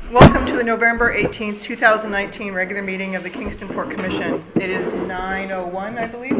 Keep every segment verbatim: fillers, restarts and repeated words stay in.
Welcome to the November eighteenth, two thousand nineteen regular meeting of the Kingston Port Commission. It is nine oh one, I believe.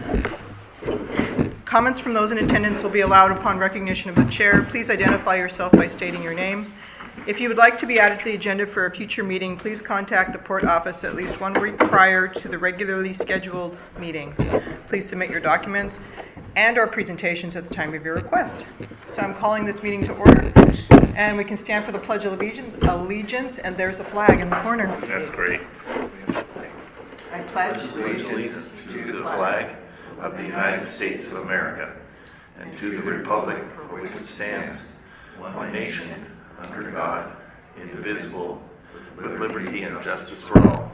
Comments from those in attendance will be allowed upon recognition of the chair. Please identify yourself by stating your name. If you would like to be added to the agenda for a future meeting, please contact the Port office at least one week prior to the regularly scheduled meeting. Please submit your documents and or presentations at the time of your request. So I'm calling this meeting to order, and we can stand for the Pledge of Allegiance, allegiance and there's a flag in the corner. That's great. I pledge Allegiance to the flag of the United States of America and to the republic for which it stands, one nation, under God, indivisible, with liberty and justice for all.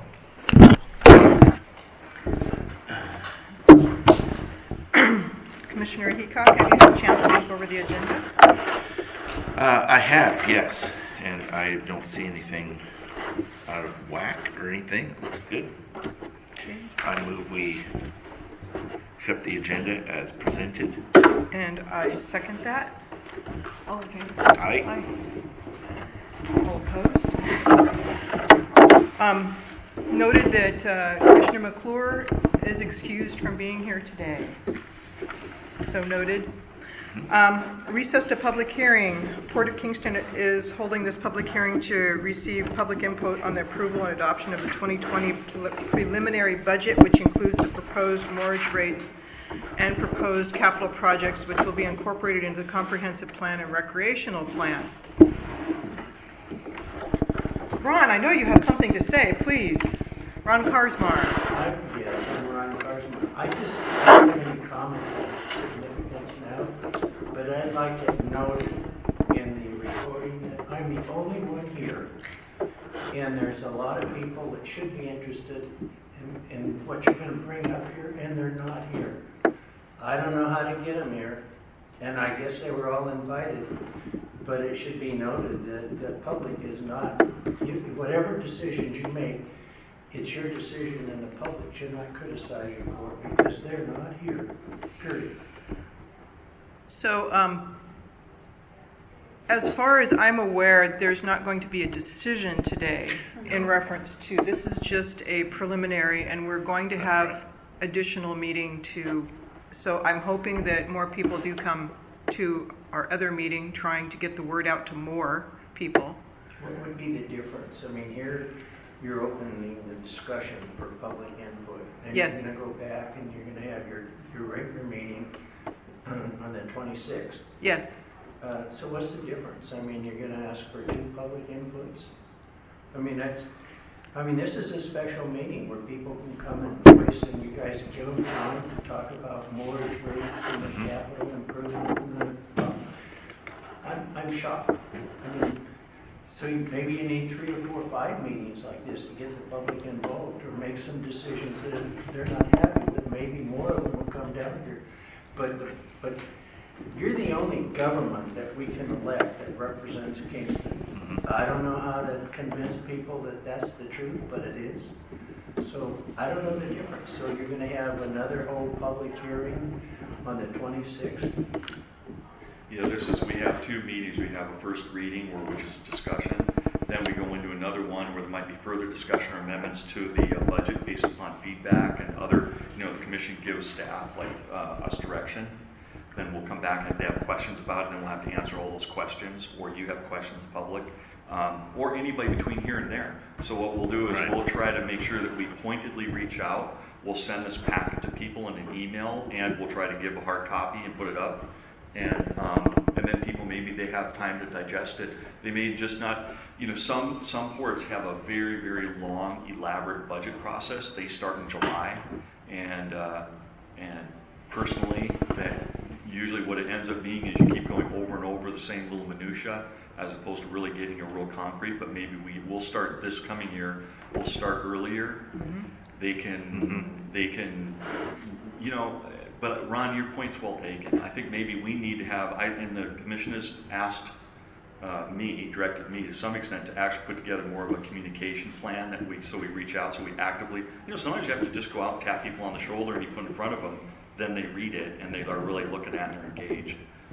Commissioner Heacock, have you had a chance to look over the agenda? Uh, I have, yes, and I don't see anything out of whack or anything. Looks good. I move we accept the agenda as presented. And I second that. All in favor? Aye. Aye. All opposed? Um, noted that uh, Commissioner McClure is excused from being here today. So noted. Um, recess to public hearing. Port of Kingston is holding this public hearing to receive public input on the approval and adoption of the twenty twenty pre- preliminary budget, which includes the proposed mortgage rates and proposed capital projects, which will be incorporated into the comprehensive plan and recreational plan. Ron, I know you have something to say. Please. Ron Karsmar. I, yes, I'm Ron Karsmar. I just don't have any comments of significance now, but I'd like it noted in the recording that I'm the only one here, and there's a lot of people that should be interested in, in what you're going to bring up here, and they're not here. I don't know how to get them here, and I guess they were all invited, but it should be noted that the public is not, you, whatever decisions you make, it's your decision, and the public should not criticize you for it because they're not here, period. So, um, as far as I'm aware, there's not going to be a decision today in reference to, this is just a preliminary, and we're going to have right. additional meeting to, so I'm hoping that more people do come to our other meeting, trying to get the word out to more people. What would be the difference? I mean, here you're opening the discussion for public input. And Yes. you're going to go back and you're going to have your, your regular meeting on the twenty-sixth. Yes. Uh, so what's the difference? I mean, you're going to ask for two public inputs? I mean, that's, I mean, this is a special meeting where people can come and voice, and you guys give them time to talk about mortgage rates and the capital improvement. And the, I'm, I'm shocked. I mean, so you, maybe you need three or four or five meetings like this to get the public involved or make some decisions that they're not happy with. Maybe more of them will come down here. But, but you're the only government that we can elect that represents Kingston. I don't know how to convince people that that's the truth, but it is. So I don't know the difference. So you're going to have another whole public hearing on the twenty-sixth? Yeah, this is, we have two meetings. We have a first reading, where, which is discussion. Then we go into another one where there might be further discussion or amendments to the uh, budget based upon feedback and other, you know, the commission gives staff, like uh, us, direction. Then we'll come back, and if they have questions about it, then we'll have to answer all those questions, or you have questions, public, um, or anybody between here and there. So what we'll do is Right. we'll try to make sure that we pointedly reach out. We'll send this packet to people in an email, and we'll try to give a hard copy and put it up. And um, and then people, maybe they have time to digest it. They may just not, you know, some some ports have a very, very long, elaborate budget process. They start in July, and uh, and personally, that usually what it ends up being is you keep going over and over the same little minutia, as opposed to really getting a real concrete. But maybe we will start this coming year. We'll start earlier. Mm-hmm. They can mm-hmm. they can, you know. But Ron, your point's well taken. I think maybe we need to have, I, and the commission has asked uh, me, directed me to some extent, to actually put together more of a communication plan that we, so we reach out, so we actively, you know, sometimes you have to just go out and tap people on the shoulder and you put in front of them, then they read it and they are really looking at it and they're engaged.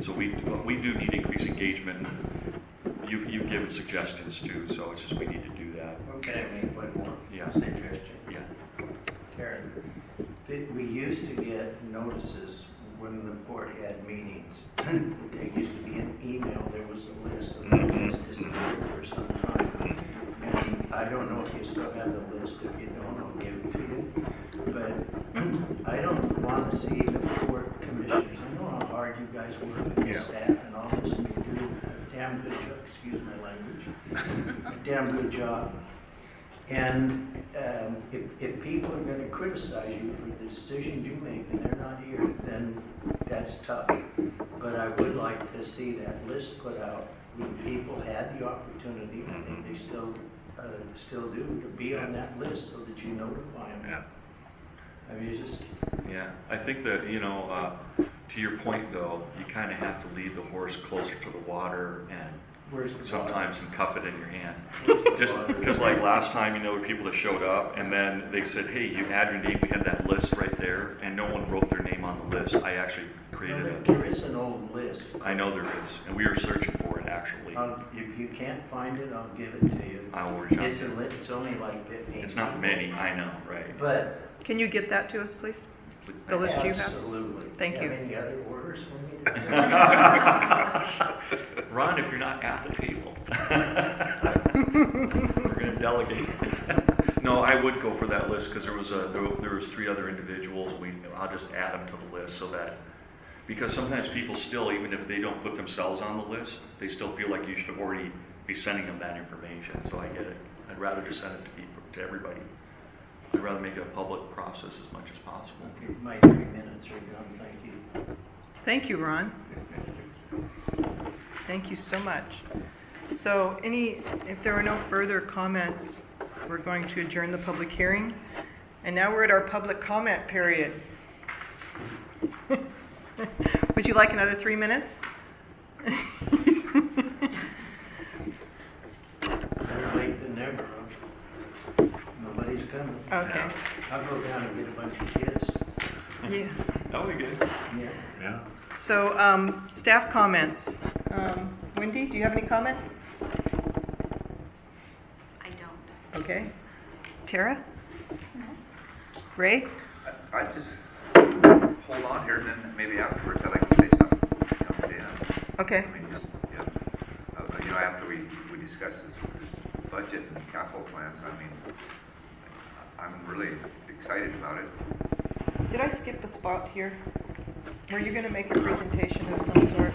So we we do need increased engagement. You you've given suggestions too, so it's just we need to do that. Can I make one more Yeah. suggestion? Yeah. Karen, that we used to get notices when the board had meetings. There used to be an email, there was a list of things disappeared for some time. And I don't know if you still have the list. If you don't, I'll give it to you. But I don't want to see the board commissioners. I know how hard you guys work with the Yeah. staff and all this, and you do a damn good job. Excuse my language. A damn good job. And um, if, if people are going to criticize you for the decisions you make and they're not here, then that's tough. But I would like to see that list put out when people had the opportunity, I think they still uh, still do, to be on that list so that you notify them. Yeah. I mean, it's just, Yeah, I think that, you know, uh, to your point though, you kind of have to lead the horse closer to the water and where's the sometimes and cup it in your hand. Where's the Just water? because like last time, you know, people that showed up and then they said, hey, you had your name, we had that list right there, and no one wrote their name on the list. I actually No, created there, it. there is an old list. I know there is, and we are searching for it actually. I'll, if you can't find it, I'll give it to you. I will reach out It's, to a, you. li- it's only like fifteen. It's not many, I know, right? But Can you get that to us, please? The list you have? absolutely. Thank Do you. have any other orders for me? Ron, if you're not at the table, we're going to delegate. No, I would go for that list because there was a there, there was three other individuals. We I'll just add them to the list so that because sometimes people still, even if they don't put themselves on the list, they still feel like you should already be sending them that information. So I get it. I'd rather just send it to people, to everybody. I'd rather make it a public process as much as possible. My three minutes are done, thank you. Thank you, Ron. Thank you so much. So any, if there are no further comments, we're going to adjourn the public hearing. And now we're at our public comment period. Would you like another three minutes? Better late than never. huh? Nobody's coming. Okay. I'll go down and get a bunch of kids. Yeah. That would be good. Yeah. Yeah. So, um, staff comments. Um, Wendy, do you have any comments? I don't. Okay. Tara? Ray? I I just hold on here, and then maybe afterwards I'd like to say something. You know, to, uh, Okay. I mean, just, yeah. Uh, but, you know, after we, we discuss this budget and capital plans, I mean, I'm really excited about it. Did I skip a spot here? Were you going to make a presentation of some sort?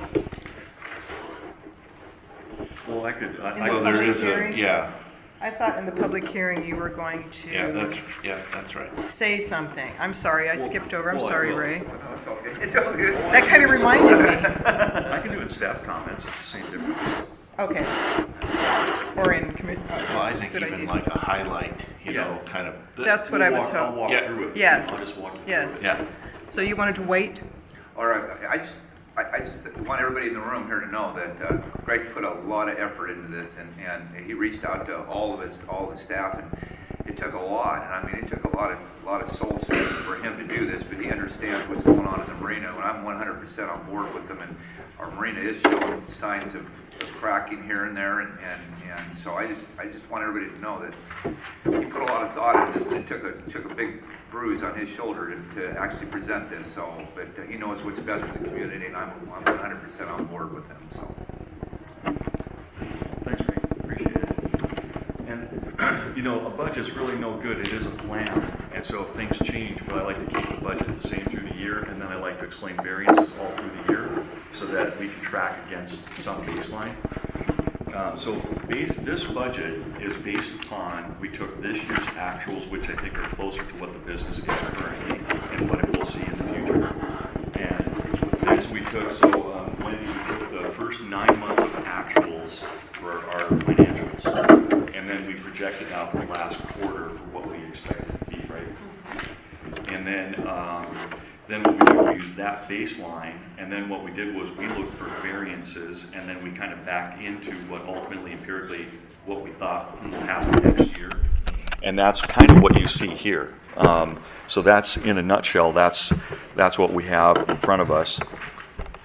Well, I could. I, In I the Well, could- there public is a, hearing? yeah, I thought in the public hearing you were going to yeah, that's, yeah, that's right. say something. I'm sorry, I Well, skipped over. I'm well, I sorry, will. Ray. No, it's okay. It's all good. That kind of reminded me. I can do it in staff comments. It's the same difference. Okay. Or in commit. Well, I think good even idea. like a highlight, you Yeah. know, kind of. That's what I was Walk- I'll hoping. walk Yeah. through it. Yes. I'll just walk you Yes. through it. Yeah, So you wanted to wait? All right, I just, I, I just want everybody in the room here to know that uh, Greg put a lot of effort into this, and, and he reached out to all of us, all the staff, and it took a lot. And I mean, it took a lot of, a lot of soul searching for him to do this, but he understands what's going on in the marina, and I'm one hundred percent on board with him. And our marina is showing signs of, of cracking here and there, and, and, and so I just, I just want everybody to know that he put a lot of thought into this, and it took a, took a big bruise on his shoulder to, to actually present this. So, but uh, he knows what's best for the community, and I'm, I'm one hundred percent on board with him. So. Thanks, Ray. Appreciate it. And, you know, a budget's really no good. It is a plan. And so if things change, but I like to keep the budget the same through the year, and then I like to explain variances all through the year so that we can track against some baseline. Um, so base, this budget is based upon, we took this year's actuals, which I think are closer to what the business is currently and what it will see in the future. And this we took, so um, when we took the first nine months of actuals for our financials, and then we projected out the last quarter for what we expect it to be, right? And then um, then what we did, we used that baseline, and then what we did was we looked for variances, and then we kind of backed into what ultimately, empirically, what we thought would happen next year. And that's kind of what you see here. Um, so that's, in a nutshell, that's that's what we have in front of us.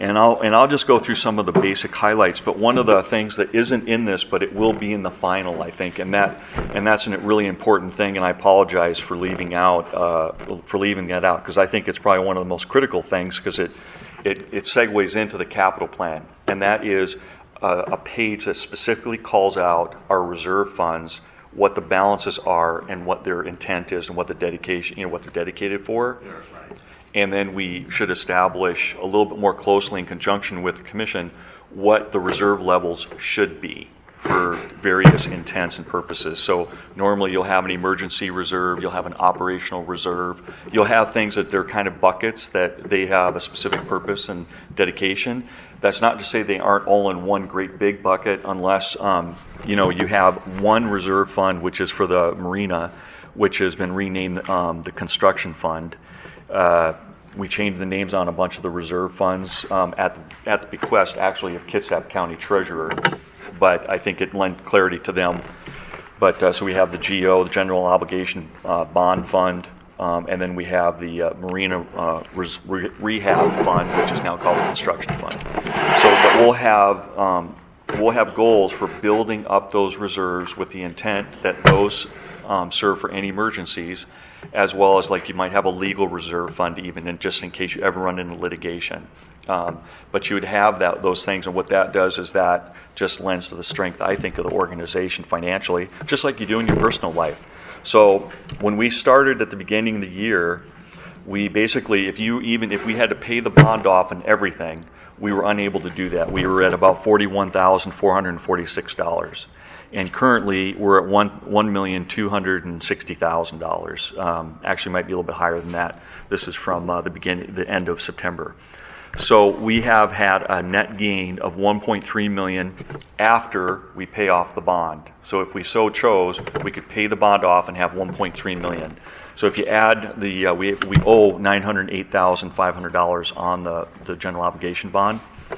and I'll and I'll just go through some of the basic highlights. But one of the things that isn't in this, but it will be in the final, I think, and that and that's a really important thing. And I apologize for leaving out uh, for leaving that out because I think it's probably one of the most critical things because it, it it segues into the capital plan, and that is a, a page that specifically calls out our reserve funds, what the balances are, and what their intent is, and what the dedication, you know, what they're dedicated for. Yes, right. And then we should establish a little bit more closely in conjunction with the commission what the reserve levels should be for various intents and purposes. So normally you'll have an emergency reserve, you'll have an operational reserve, you'll have things that they're kind of buckets that they have a specific purpose and dedication. That's not to say they aren't all in one great big bucket unless um, you know you have one reserve fund which is for the marina, which has been renamed um, the construction fund. Uh, we changed the names on a bunch of the reserve funds um, at the, at the bequest, actually, of Kitsap County Treasurer, but I think it lent clarity to them. But uh, so we have the G O, the General Obligation uh, Bond Fund, um, and then we have the uh, Marina uh, Res- Re- Rehab Fund, which is now called the Construction Fund. So, but we'll have um, we'll have goals for building up those reserves with the intent that those um, serve for any emergencies, as well as like you might have a legal reserve fund even in, just in case you ever run into litigation. Um, but you would have that those things, and what that does is that just lends to the strength, I think, of the organization financially, just like you do in your personal life. So when we started at the beginning of the year, we basically, if you even if we had to pay the bond off and everything, we were unable to do that. We were at about forty-one thousand four hundred forty-six dollars. And currently, we're at one one million two hundred and sixty thousand dollars. Um, actually, might be a little bit higher than that. This is from uh, the beginning, the end of September. So we have had a net gain of one point three million dollars after we pay off the bond. So if we so chose, we could pay the bond off and have one point three million dollars. So if you add the, uh, we we owe nine hundred eight thousand five hundred dollars on the the general obligation bond.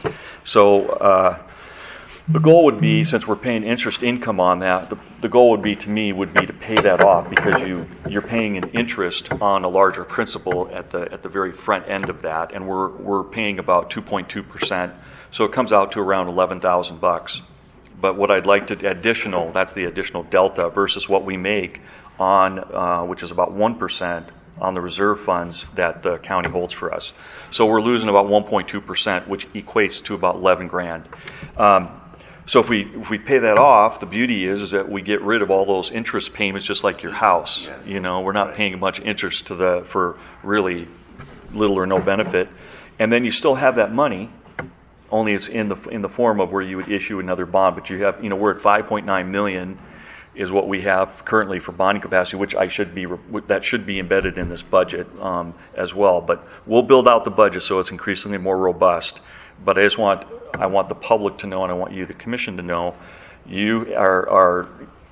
So. Uh, The goal would be, since we're paying interest income on that, the, the goal would be, to me, would be to pay that off because you, you're paying an interest on a larger principal at the at the very front end of that, and we're we're paying about two point two percent, so it comes out to around eleven thousand bucks. But what I'd like to additional, that's the additional delta versus what we make on, uh, which is about one percent on the reserve funds that the county holds for us. So we're losing about one point two percent, which equates to about eleven grand. Um, So if we if we pay that off, the beauty is is that we get rid of all those interest payments, just like your house. Yes. You know, we're not paying a bunch of interest to the for really little or no benefit, and then you still have that money. Only it's in the in the form of where you would issue another bond. But you have, you know, we're at five point nine million is what we have currently for bonding capacity, which I should be that should be embedded in this budget um, as well. But we'll build out the budget so it's increasingly more robust. But I just want I want the public to know, and I want you, the commission, to know, you are, are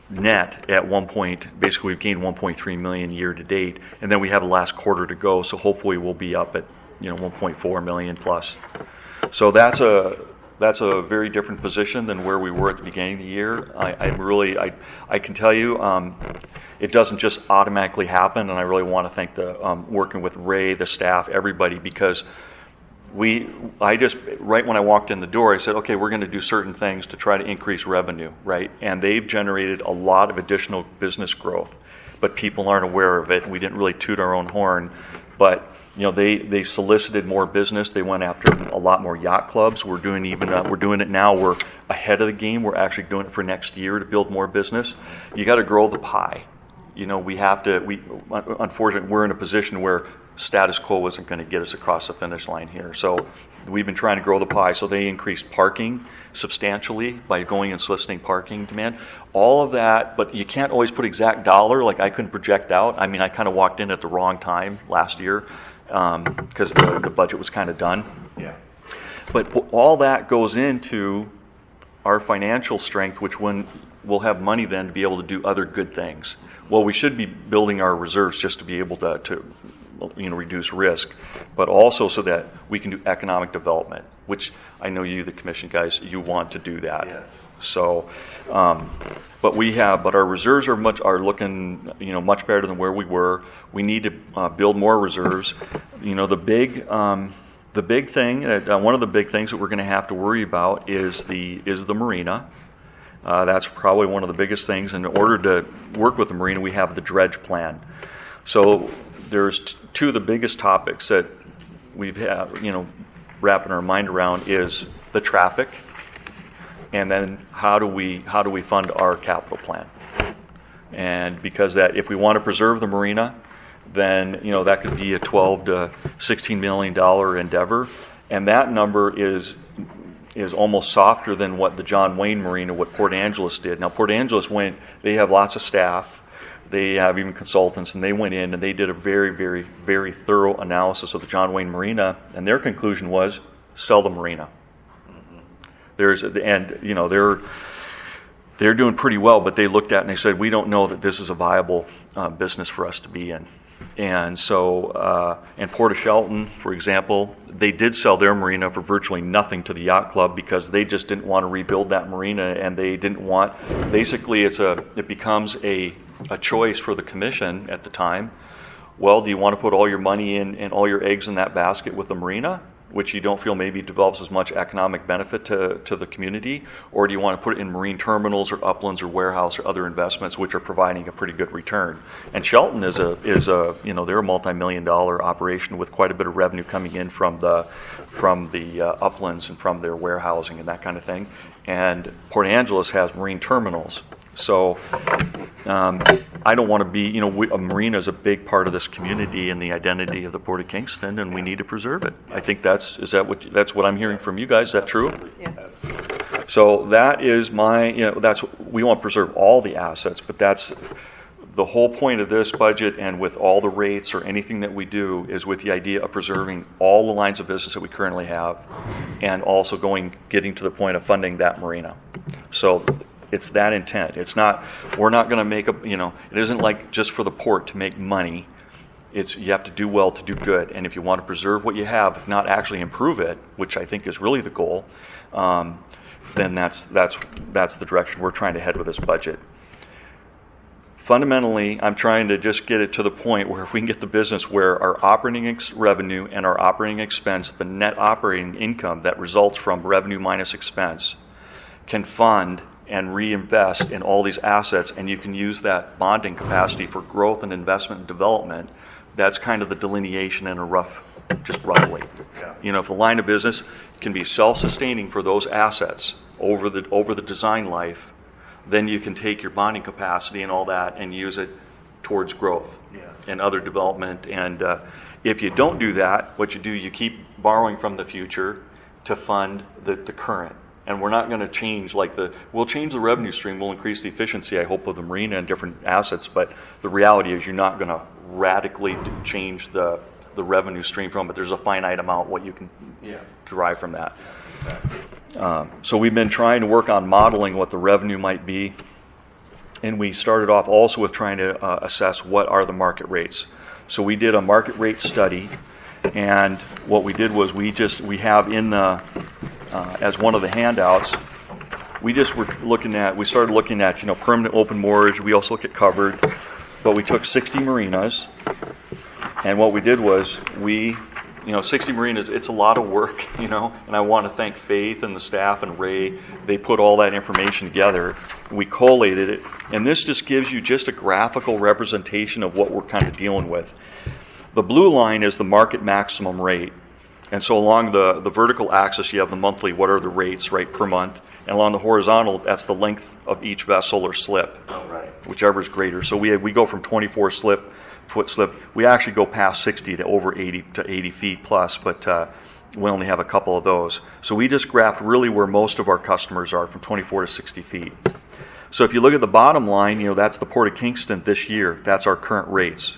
net at one point. Basically, we've gained one point three million year to date, and then we have the last quarter to go. So hopefully, we'll be up at you know one point four million plus. So that's a that's a very different position than where we were at the beginning of the year. I, I really I I can tell you. Um, It doesn't just automatically happen, and I really want to thank the um, working with Ray, the staff, everybody, because we, I just, right when I walked in the door, I said, okay, we're going to do certain things to try to increase revenue, right? And they've generated a lot of additional business growth, but people aren't aware of it. We didn't really toot our own horn, but you know, they, they solicited more business. They went after a lot more yacht clubs. We're doing even uh, we're doing it now. We're ahead of the game. We're actually doing it for next year to build more business. You got to grow the pie. You know, we have to. We unfortunately we're in a position where status quo isn't going to get us across the finish line here. So we've been trying to grow the pie. So they increased parking substantially by going and soliciting parking demand. All of that, but you can't always put exact dollar. Like I couldn't project out. I mean, I kind of walked in at the wrong time last year because um, the, the budget was kind of done. Yeah. But all that goes into our financial strength, which when we'll have money then to be able to do other good things. Well, we should be building our reserves just to be able to, to you know, reduce risk, but also so that we can do economic development, which I know you, the commission guys, you want to do that. Yes. So, um, but we have, but our reserves are much are looking, you know, much better than where we were. We need to uh, build more reserves. You know, the big, um, the big thing, uh, one of the big things that we're going to have to worry about is the is the marina. Uh, that's probably one of the biggest things. And in order to work with the marina, we have the dredge plan. So there's t- two of the biggest topics that we've had, you know, wrapping our mind around is the traffic, and then how do we how do we fund our capital plan? And because that, if we want to preserve the marina, then you know that could be a twelve to sixteen million dollar endeavor, and that number is is almost softer than what the John Wayne Marina, what Port Angeles did. Now Port Angeles went; they have lots of staff. They have even consultants, and they went in and they did a very, very, very thorough analysis of the John Wayne Marina, and their conclusion was sell the marina. Mm-hmm. There's and you know they're they're doing pretty well, but they looked at it and they said we don't know that this is a viable uh, business for us to be in. And so, uh, and Port of Shelton, for example, they did sell their marina for virtually nothing to the yacht club because they just didn't want to rebuild that marina, and they didn't want. Basically, it's a it becomes a a choice for the commission at the time. Well, do you want to put all your money in and all your eggs in that basket with the marina, which you don't feel maybe develops as much economic benefit to, to the community, or do you want to put it in marine terminals or uplands or warehouse or other investments which are providing a pretty good return? And Shelton is a is a you know they're a multi-million dollar operation with quite a bit of revenue coming in from the from the uh, uplands and from their warehousing and that kind of thing. And Port Angeles has marine terminals. So um, I don't want to be, you know, we, a marina is a big part of this community and the identity of the Port of Kingston, and we need to preserve it. I think that's is that what that's what I'm hearing from you guys. Is that true? Yes. So that is my, you know, that's we want to preserve all the assets, but that's the whole point of this budget, and with all the rates or anything that we do, is with the idea of preserving all the lines of business that we currently have, and also going getting to the point of funding that marina. So. It's that intent. It's not, we're not going to make a, you know, it isn't like just for the port to make money. It's, you have to do well to do good. And if you want to preserve what you have, if not actually improve it, which I think is really the goal, um, then that's, that's, that's the direction we're trying to head with this budget. Fundamentally, I'm trying to just get it to the point where if we can get the business where our operating ex- revenue and our operating expense, the net operating income that results from revenue minus expense, can fund and reinvest in all these assets, and you can use that bonding capacity for growth and investment and development. That's kind of the delineation in a rough, just roughly. Yeah. You know, if the line of business can be self-sustaining for those assets over the over the design life, then you can take your bonding capacity and all that and use it towards growth Yes. and other development. And uh, if you don't do that, what you do, you keep borrowing from the future to fund the, the current. And we're not going to change like the, we'll change the revenue stream, we'll increase the efficiency, I hope, of the marina and different assets, but the reality is you're not going to radically change the the revenue stream from it. There's a finite amount what you can Yeah. derive from that. Um, so we've been trying to work on modeling what the revenue might be, and we started off also with trying to uh, assess what are the market rates. So we did a market rate study, and what we did was we just, we have in the, Uh, as one of the handouts, we just were looking at, we started looking at, you know, permanent open moorage. We also look at covered, but we took sixty marinas, and what we did was we, you know, sixty marinas, it's a lot of work, you know, and I want to thank Faith and the staff and Ray. They put all that information together, and we collated it, and this just gives you just a graphical representation of what we're kind of dealing with. The blue line is the market maximum rate. And so along the, the vertical axis, you have the monthly, what are the rates, right, per month. And along the horizontal, that's the length of each vessel or slip, Oh, right. whichever is greater. So we we go from twenty-four slip, foot slip. We actually go past sixty to over eighty to eighty feet plus, but uh, we only have a couple of those. So we just graphed really where most of our customers are, from twenty-four to sixty feet. So if you look at the bottom line, you know, that's the Port of Kingston this year. That's our current rates.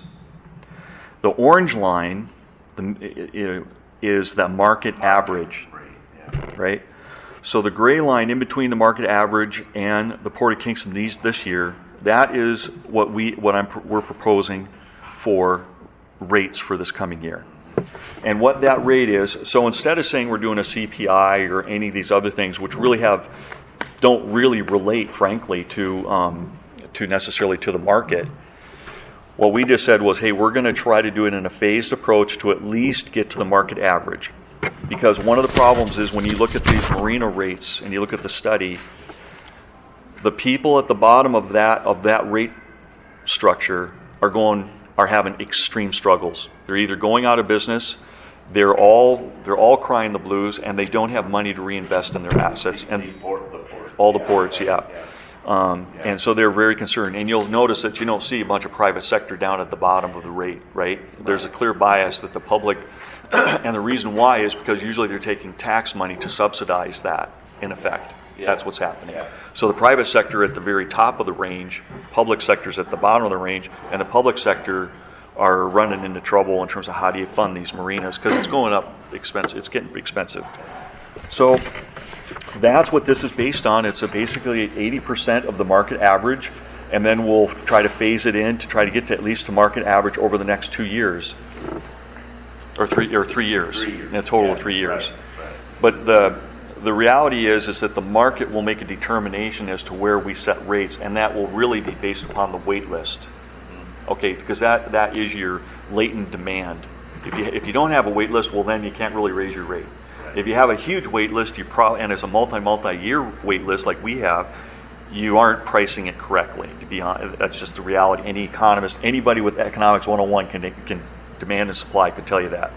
The orange line, the, it, is the market average, Right. Yeah. right? So the gray line in between the market average and the Port of Kingston these this year, that is what we what I'm we're proposing for rates for this coming year. And what that rate is, so instead of saying we're doing a C P I or any of these other things, which really have don't really relate, frankly, to um, to necessarily to the market. What we just said was, hey, we're going to try to do it in a phased approach to at least get to the market average. Because one of the problems is when you look at these marina rates and you look at the study, the people at the bottom of that of that rate structure are going are having extreme struggles. They're either going out of business, they're all they're all crying the blues, and they don't have money to reinvest in their assets. And The port, the port. all the ports, yeah. Um, and so they're very concerned. And you'll notice that you don't see a bunch of private sector down at the bottom of the rate, right? There's a clear bias that the public, and the reason why is because usually they're taking tax money to subsidize that, in effect. Yeah. That's what's happening. Yeah. So the private sector at the very top of the range, public sector's at the bottom of the range, and the public sector are running into trouble in terms of how do you fund these marinas, because it's going up expensive. It's getting expensive. So that's what this is based on. It's a basically eighty percent of the market average, and then we'll try to phase it in to try to get to at least to market average over the next two years, or three or three years, Three years. in a total Yeah, of three years. right, right. But the the reality is is that the market will make a determination as to where we set rates, and that will really be based upon the wait list. Okay, because that, that is your latent demand. If you if you don't have a wait list, well then you can't really raise your rate. Right. If you have a huge wait list, you probably and it's a multi multi year wait list like we have, you aren't pricing it correctly. To be honest, that's just the reality. Any economist, anybody with economics one oh one can can demand and supply could tell you that.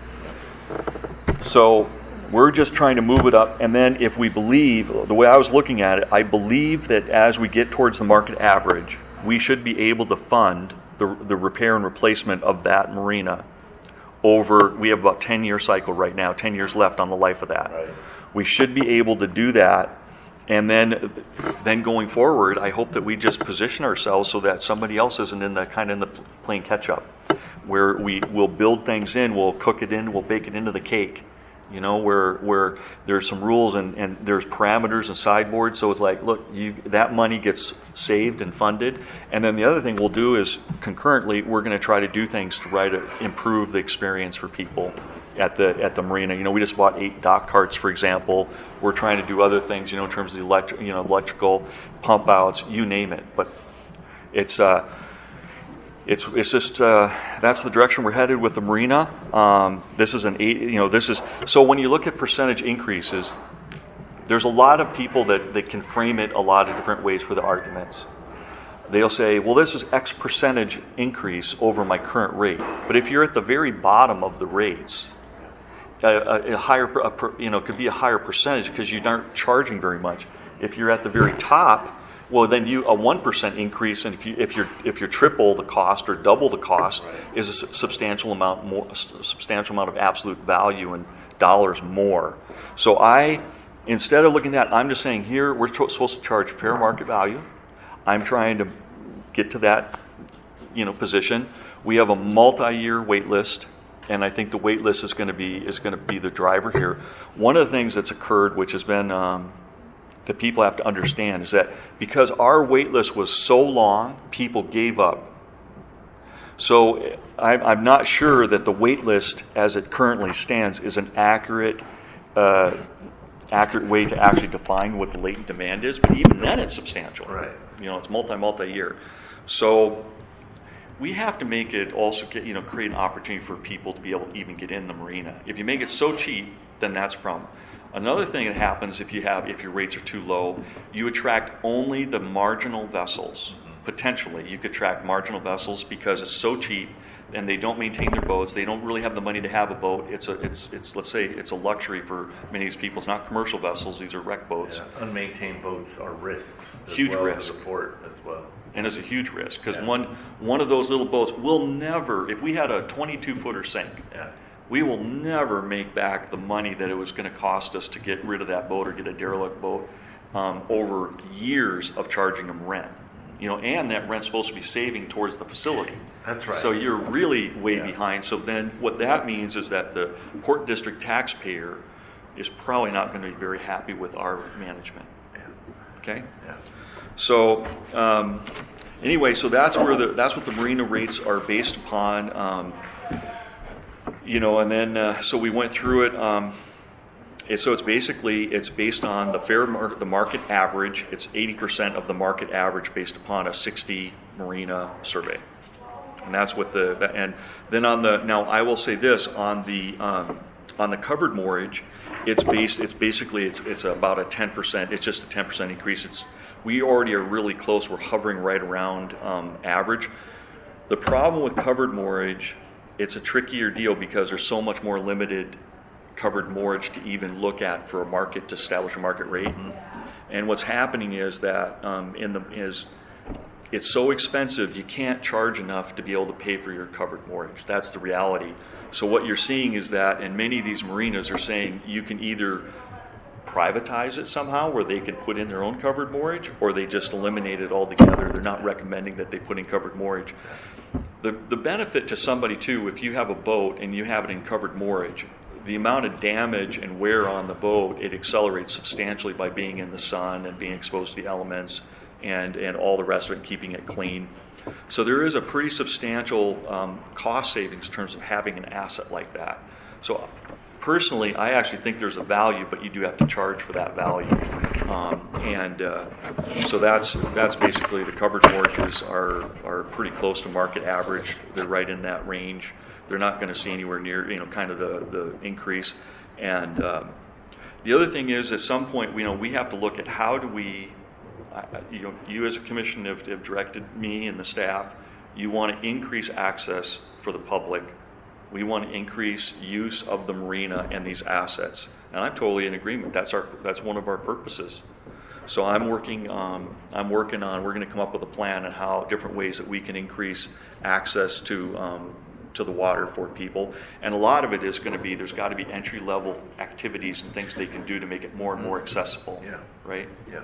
So we're just trying to move it up, and then if we believe, the way I was looking at it, I believe that as we get towards the market average, we should be able to fund the the repair and replacement of that marina over, we have about ten year cycle right now, ten years left on the life of that. Right. We should be able to do that, and then then going forward, I hope that we just position ourselves so that somebody else isn't in the kind of in the playing catch up, where we will build things in, we'll cook it in, we'll bake it into the cake. You know, where where there's some rules and, and there's parameters and sideboards. So it's like, look, you that money gets saved and funded. And then the other thing we'll do is concurrently, we're going to try to do things to try to improve the experience for people at the at the marina. You know, we just bought eight dock carts, for example. We're trying to do other things, you know, in terms of the electric, you know, electrical pump outs, you name it. But it's uh, It's it's just uh, that's the direction we're headed with the marina. Um, this is an eight, you know, this is so when you look at percentage increases, there's a lot of people that, that can frame it a lot of different ways for the arguments. They'll say, well, this is X percentage increase over my current rate. But if you're at the very bottom of the rates, a, a, a higher, a, you know, could be a higher percentage because you aren't charging very much. If you're at the very top, well, then you a one percent increase, and if you if you're if you're triple the cost or double the cost, Right. is a su- substantial amount more, a substantial amount of absolute value in dollars more. So I, instead of looking at that, I'm just saying here we're t- supposed to charge fair market value. I'm trying to get to that, you know, position. We have a multi-year wait list, and I think the wait list is going to be is going to be the driver here. One of the things that's occurred, which has been um, that people have to understand, is that because our wait list was so long, people gave up. So I'm, I'm not sure that the wait list, as it currently stands, is an accurate uh, accurate way to actually define what the latent demand is. But even then, it's substantial. Right. You know, it's multi multi year. So we have to make it also get, you know, create an opportunity for people to be able to even get in the marina. If you make it so cheap, then that's a problem. Another thing that happens if you have if your rates are too low, you attract only the marginal vessels. Potentially, you could attract marginal vessels because it's so cheap, and they don't maintain their boats. They don't really have the money to have a boat. It's a it's it's let's say it's a luxury for many of these people. It's not commercial vessels. These are wreck boats. Yeah, unmaintained boats are risks. As Huge well risk. To the port as well. And it's a huge risk because Yeah. one one of those little boats will never, if we had a twenty-two footer sink, Yeah. we will never make back the money that it was going to cost us to get rid of that boat or get a derelict boat um, over years of charging them rent. You know, and that rent's supposed to be saving towards the facility. That's right. So you're really way Yeah. behind. So then what that means is that the Port District taxpayer is probably not going to be very happy with our management. Yeah. Okay? Yeah. So um, anyway, so that's where the that's what the marina rates are based upon. Um, you know, and then uh, so we went through it. Um, and so it's basically it's based on the fair market, the market average. It's eighty percent of the market average based upon a sixty marina survey, and that's what the and then on the now I will say this on the um, on the covered moorage, it's based. It's basically it's it's about a ten percent. It's just a ten percent increase. It's we already are really close. We're hovering right around um, average. The problem with covered moorage, it's a trickier deal because there's so much more limited covered moorage to even look at for a market to establish a market rate. Mm-hmm. And what's happening is that um, in the is it's so expensive you can't charge enough to be able to pay for your covered moorage. That's the reality. So what you're seeing is that, and many of these marinas are saying you can either privatize it somehow where they can put in their own covered moorage, or they just eliminate it altogether. They're not recommending that they put in covered moorage. The the benefit to somebody too, if you have a boat and you have it in covered moorage, the amount of damage and wear on the boat, it accelerates substantially by being in the sun and being exposed to the elements and, and all the rest of it, and keeping it clean. So there is a pretty substantial um, cost savings in terms of having an asset like that. So personally, I actually think there's a value, but you do have to charge for that value. Um, and uh, so that's that's basically the covered morages are are pretty close to market average. They're right in that range. They're not going to see anywhere near, you know, kind of the, the increase. And um, the other thing is, at some point, you know, we have to look at how do we, uh, you know, you as a commission have, have directed me and the staff, you want to increase access for the public. We want to increase use of the marina and these assets. And I'm totally in agreement. That's our that's one of our purposes. So I'm working um, I'm working on, we're going to come up with a plan on how different ways that we can increase access to um, to the water for people. And a lot of it is going to be, there's got to be entry level activities and things they can do to make it more and more accessible. Yeah. Right? Yeah.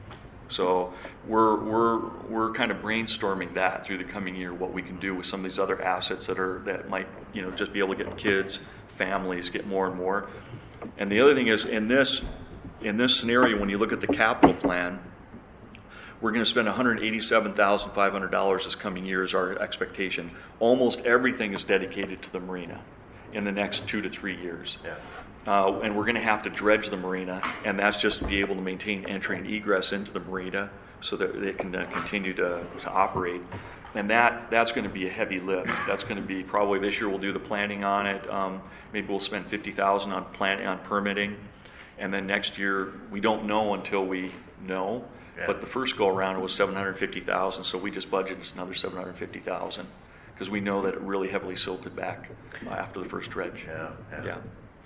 So we're we're we're kind of brainstorming that through the coming year, what we can do with some of these other assets that are that might, you know, just be able to get kids, families, get more and more. And the other thing is, in this in this scenario, when you look at the capital plan, we're going to spend one hundred eighty-seven thousand five hundred dollars this coming year is our expectation. Almost everything is dedicated to the marina in the next two to three years. Yeah. Uh, and we're going to have to dredge the marina, and that's just to be able to maintain entry and egress into the marina so that they can uh, continue to, to operate. And that that's going to be a heavy lift. That's going to be probably this year we'll do the planning on it. Um, maybe we'll spend fifty thousand dollars on planning on permitting, and then next year we don't know until we know. Yeah. But the first go around it was seven hundred fifty thousand dollars, so we just budgeted another seven hundred fifty thousand dollars because we know that it really heavily silted back after the first dredge. Yeah. Yeah. Yeah.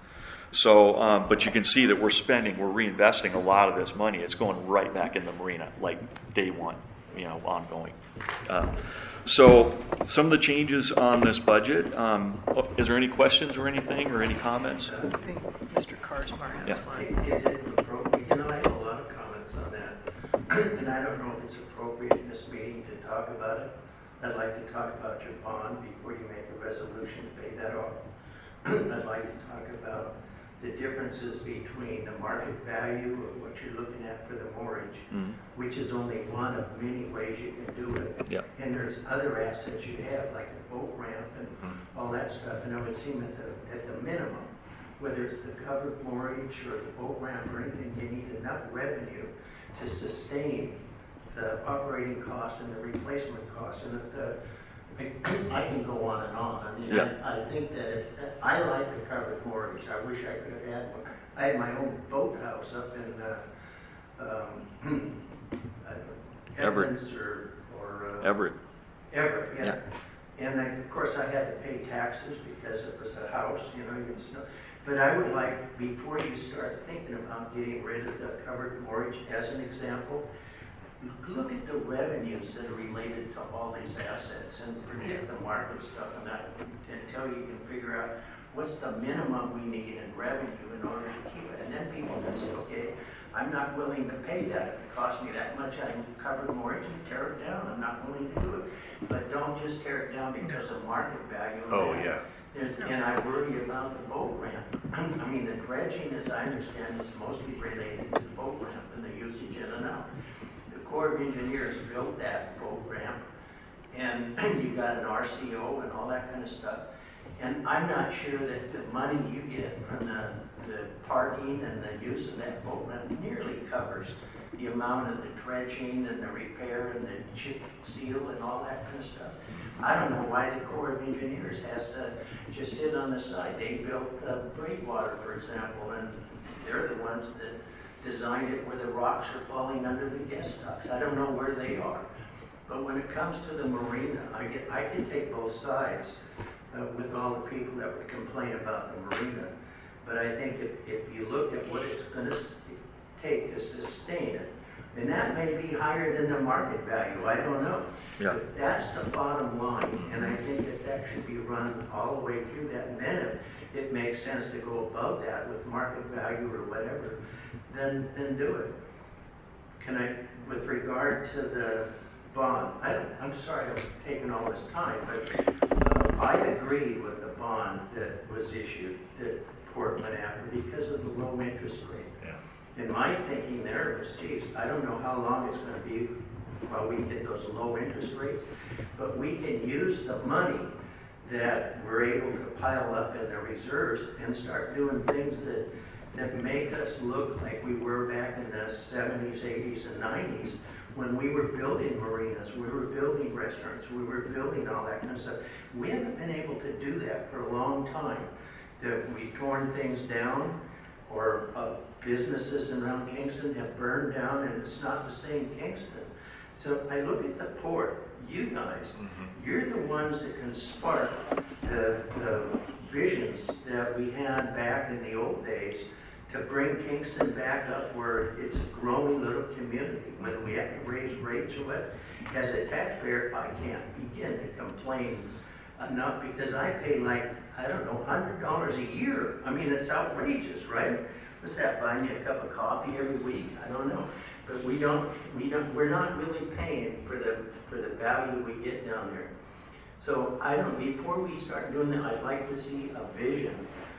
So, um, but you can see that we're spending, we're reinvesting a lot of this money. It's going right back in the marina, like day one, you know, ongoing. Uh, so, some of the changes on this budget. Um, oh, is there any questions or anything or any comments? I think Mister Karsmar has Yeah. one. Is it appropriate, you know, I have a lot of comments on that, and I don't know if it's appropriate in this meeting to talk about it. I'd like to talk about your bond before you make a resolution to pay that off. I'd like to talk about the differences between the market value of what you're looking at for the moorage, Mm-hmm. which is only one of many ways you can do it. Yeah. And there's other assets you have, like the boat ramp and Mm-hmm. all that stuff. And I would seem at the, at the minimum, whether it's the covered moorage or the boat ramp or anything, you need enough revenue to sustain the operating cost and the replacement cost. And if the, I can go on and on. I mean, Yeah. I, I think that if, I like the covered moorage. I wish I could have had one. I had my own boathouse up in uh, um, Everett. Evans or, or uh, Everett. Everett, yeah. And I, of course, I had to pay taxes because it was a house, you know. You can, but I would like, before you start thinking about getting rid of the covered mortgage, as an example, look at the revenues that are related to all these assets and forget the market stuff and that until you can figure out what's the minimum we need in revenue in order to keep it. And then people can say, okay, I'm not willing to pay that. If it costs me that much, I can cover the mortgage and tear it down. I'm not willing to do it. But don't just tear it down because of market value. Oh, that. yeah. There's, and I worry about the boat ramp. I mean, the dredging, as I understand, is mostly related to the boat ramp and the usage in and out. The Corps of Engineers built that boat ramp, and you got an R C O and all that kind of stuff. And I'm not sure that the money you get from the, the parking and the use of that boat ramp nearly covers the amount of the dredging and the repair and the chip seal and all that kind of stuff. I don't know why the Corps of Engineers has to just sit on the side. They built uh, Breakwater, for example, and they're the ones that designed it where the rocks are falling under the guest docks. I don't know where they are. But when it comes to the marina, I, get, I can take both sides uh, with all the people that would complain about the marina. But I think if, if you look at what it's going to take to sustain it, and that may be higher than the market value, I don't know. Yeah. But that's the bottom line, and I think that that should be run all the way through that. And then if it makes sense to go above that with market value or whatever, then, then do it. Can I, with regard to the bond, I don't, I'm sorry I'm taking all this time, but uh, I agreed with the bond that was issued that Port went after because of the low interest rate. Yeah. And my thinking there was, geez, I don't know how long it's going to be while we get those low interest rates, but we can use the money that we're able to pile up in the reserves and start doing things that that make us look like we were back in the seventies, eighties, and nineties when we were building marinas, we were building restaurants, we were building all that kind of stuff. We haven't been able to do that for a long time. That we've torn things down, or uh, businesses around Kingston have burned down, and it's not the same Kingston. So I look at the port, you guys, mm-hmm. you're the ones that can spark the, the visions that we had back in the old days to bring Kingston back up where it's a growing little community. When we have to raise rates or what, as a taxpayer, I can't begin to complain enough because I pay like, I don't know, one hundred dollars a year. I mean, it's outrageous, right? What's that, buying you a cup of coffee every week? I don't know. But we don't, we don't, we're not really paying for the, for the value we get down there. So I don't, before we start doing that, I'd like to see a vision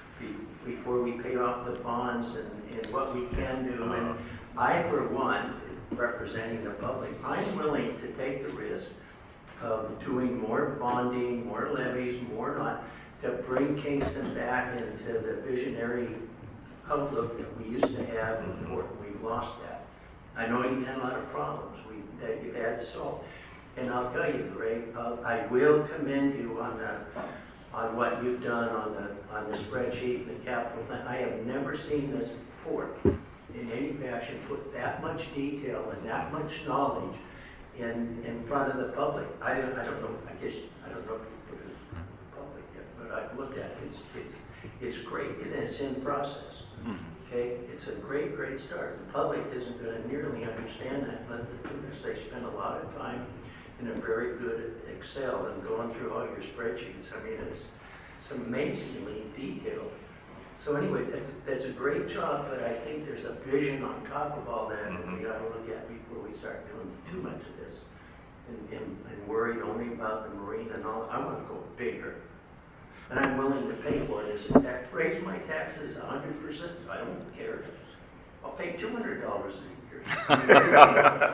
be, before we pay off the bonds and, and what we can do. And I, for one, representing the public, I'm willing to take the risk of doing more bonding, more levies, more not, to bring Kingston back into the visionary outlook that we used to have before. We've lost that. I know you've had a lot of problems we, that you've had to solve. And I'll tell you, Greg, uh, I will commend you on the, on what you've done on the on the spreadsheet, the capital plan. I have never seen this before in any fashion put that much detail and that much knowledge in in front of the public. I don't I don't know. I guess I don't know if you put it in the public yet, but I've looked at it. It's it's it's great and it's in process. Okay, it's a great great start. The public isn't going to nearly understand that, but because they spend a lot of time and are very good at Excel and going through all your spreadsheets. I mean, it's it's amazingly detailed. So anyway, that's that's a great job, but I think there's a vision on top of all that that we ought to look at before we start doing too much of this and, and, and worried only about the marine and all. I want to go bigger. And I'm willing to pay for it as a tax. Raise my taxes one hundred percent. I don't care. I'll pay two hundred dollars a year.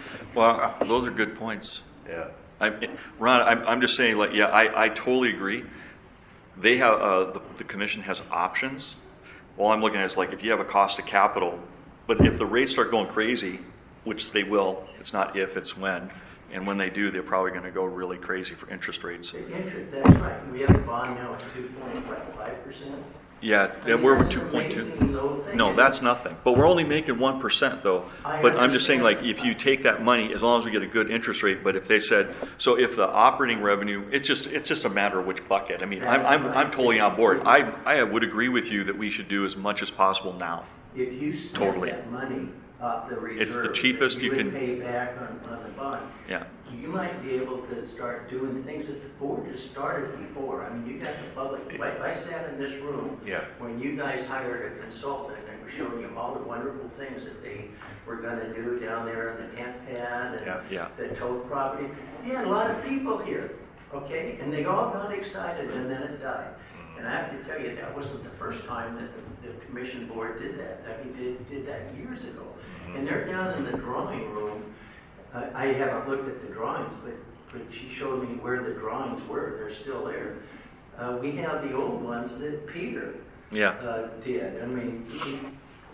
Well, those are good points. Yeah. I, Ron, I'm, I'm just saying, like, yeah, I, I totally agree. They have, uh, the, the commission has options. All I'm looking at is, like, if you have a cost of capital, but if the rates start going crazy, which they will, it's not if, it's when, and when they do, they're probably going to go really crazy for interest rates. Interest, that's right. We have a bond now at two point five percent. Yeah, I mean, we're that's two point two. amazingly low thing. No, that's nothing. But we're only making one percent though. I But I'm just saying, like, understand. if you take that money, as long as we get a good interest rate, but if they said, so if the operating revenue, it's just it's just a matter of which bucket. I mean, I'm I'm, I'm totally on board. I I would agree with you that we should do as much as possible now. If you spend Totally. that money off the reserves, It's the cheapest that you would can- pay back on, on the bond. Yeah. You might be able to start doing things that the board has started before. I mean, you got the public. I, I sat in this room Yeah. when you guys hired a consultant and were showing you all the wonderful things that they were going to do down there in the tent pad and Yeah. Yeah. the Toth property. They had a lot of people here, okay, and they all got excited, and then it died. And I have to tell you, that wasn't the first time that the, the commission board did that. I mean, did did that years ago. And they're down in the drawing room. Uh, I haven't looked at the drawings, but, but she showed me where the drawings were. They're still there. Uh, we have the old ones that Peter Yeah. uh, did. I mean, he,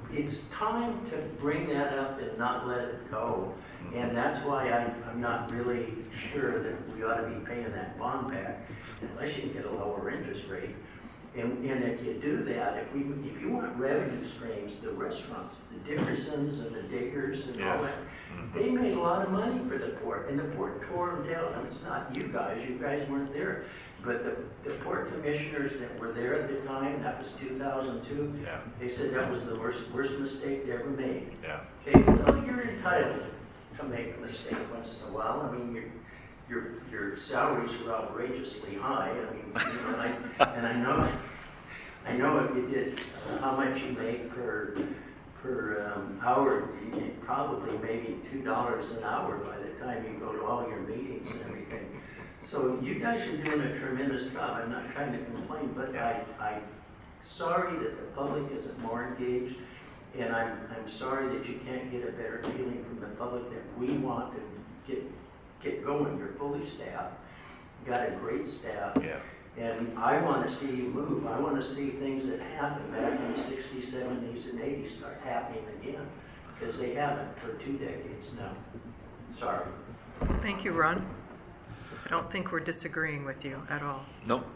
it's time to bring that up and not let it go. And that's why I, I'm not really sure that we ought to be paying that bond back unless you can get a lower interest rate. And, and if you do that, if we, if you want revenue streams, the restaurants, the Dickersons and the Diggers and all Yes. that, they made a lot of money for the port, and the port tore them down. And it's not you guys, you guys weren't there. But the, the port commissioners that were there at the time, that was two thousand two, Yeah. they said that was the worst, worst mistake they ever made. Yeah. Okay, well, you're entitled to make a mistake once in a while. I mean, your, your, your salaries were outrageously high. I mean, you know, and I, and I know, I know if you did uh, how much you make per, per um, hour, you get probably maybe two dollars an hour by the time you go to all your meetings and everything. So you guys are doing a tremendous job. I'm not trying to complain, but I, I'm sorry that the public isn't more engaged. And I'm, I'm sorry that you can't get a better feeling from the public that we want to get, get going. You're fully staffed. You got a great staff. Yeah. And I want to see you move. I want to see things that happened back in the sixties, seventies, and eighties start happening again. Because they haven't for two decades now. Sorry. Thank you, Ron. I don't think we're disagreeing with you at all. Nope.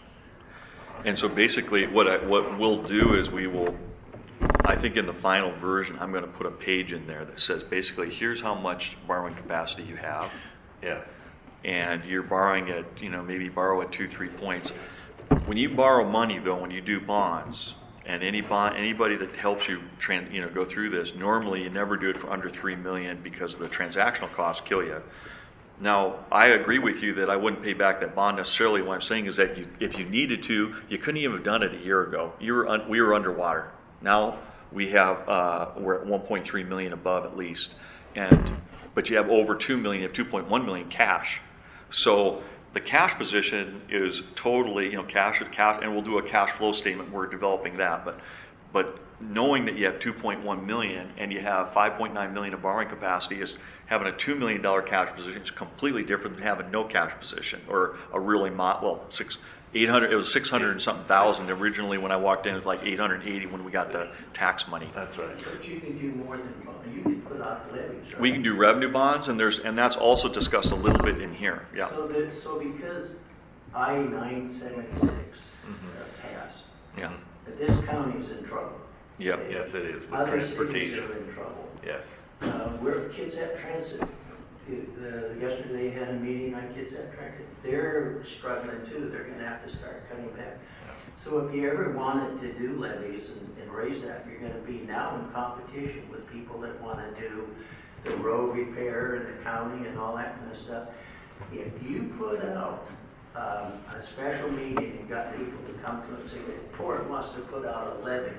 And so basically what I, what we'll do is we will, I think in the final version, I'm going to put a page in there that says basically here's how much borrowing capacity you have. Yeah. And you're borrowing at, you know, maybe borrow at two, three points. When you borrow money, though, when you do bonds, and any bond, anybody that helps you, tran, you know, go through this, normally you never do it for under three million because the transactional costs kill you. Now, I agree with you that I wouldn't pay back that bond necessarily. What I'm saying is that you, if you needed to, you couldn't even have done it a year ago. You were un, we were underwater. Now we have uh, we're at one point three million above at least, and but you have over two million. You have two point one million cash. So the cash position is totally, you know, cash cash, and we'll do a cash flow statement. We're developing that, but but knowing that you have two point one million and you have five point nine million of borrowing capacity is having a two million dollar cash position is completely different than having no cash position or a really mo- well six eight hundred. It was six hundred and something thousand originally when I walked in. It was like eight hundred eighty when we got the tax money. That's right. But you can do more than, you can put out levies, right? We can do revenue bonds, and there's and that's also discussed a little bit in here. Yeah. So that, so because I nine seventy-six Mm-hmm. passed, Yeah. that this county's in trouble. Yep. Yes, it is with Other cities transportation. are in trouble. Yes. Uh, we're Kitsap Transit. The, the, yesterday they had a meeting on Kitsap Transit. They're struggling too. They're going to have to start cutting back. So if you ever wanted to do levies and, and raise that, you're going to be now in competition with people that want to do the road repair and the county and all that kind of stuff. If you put out um, a special meeting and got people to come to it and say, the port wants to put out a levy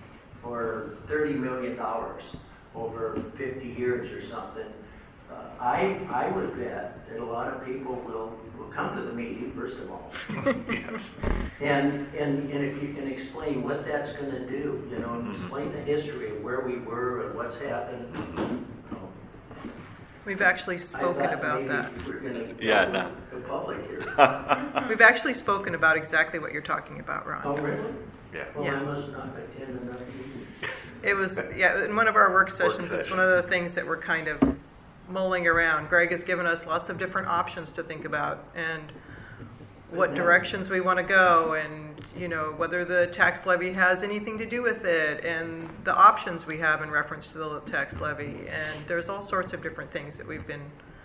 for thirty million dollars over fifty years or something, uh, I I would bet that a lot of people will, will come to the meeting, first of all. Yes. And, and and if you can explain what that's going to do, you know, and explain the history of where we were and what's happened. We've actually I spoken thought about maybe that. We're going to Yeah, no. the public here. We've actually spoken about exactly what you're talking about, Oh, Ron. really? Yeah. Well, Yeah. I must not attend enough meetings. It was, yeah, in one of our work sessions, it's one of the things that we're kind of mulling around. Greg has given us lots of different options to think about and what directions we want to go and, you know, whether the tax levy has anything to do with it and the options we have in reference to the tax levy. And there's all sorts of different things that we've been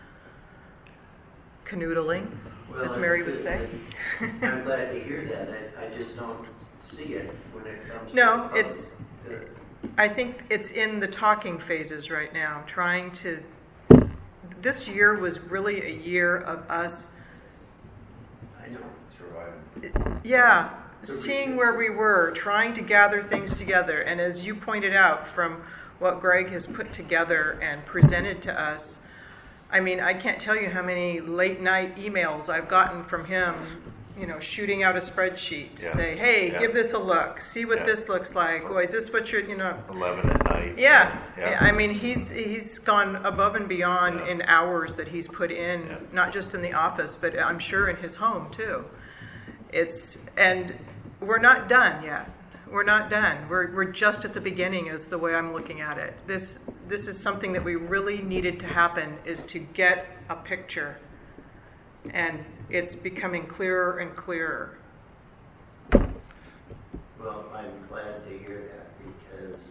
canoodling, Well, as it's Mary would good. say. I'm glad to hear that. I, I just don't see it when it comes No, to the public. it's- To- I think it's in the talking phases right now, trying to. This year was really a year of us, I know. yeah, So seeing we- where we were, trying to gather things together. And as you pointed out, from what Greg has put together and presented to us, I mean, I can't tell you how many late night emails I've gotten from him, you know, shooting out a spreadsheet to Yeah. say, hey, Yeah. give this a look, see what Yeah. this looks like. Oh, is this what you're, you know. Eleven at night. Yeah. Yeah. yeah, I mean, he's he's gone above and beyond Yeah. in hours that he's put in, Yeah. not just in the office, but I'm sure in his home too. It's and we're not done yet. We're not done. We're, we're just at the beginning is the way I'm looking at it. This, this is something that we really needed to happen, is to get a picture. And it's becoming clearer and clearer. Well, I'm glad to hear that because,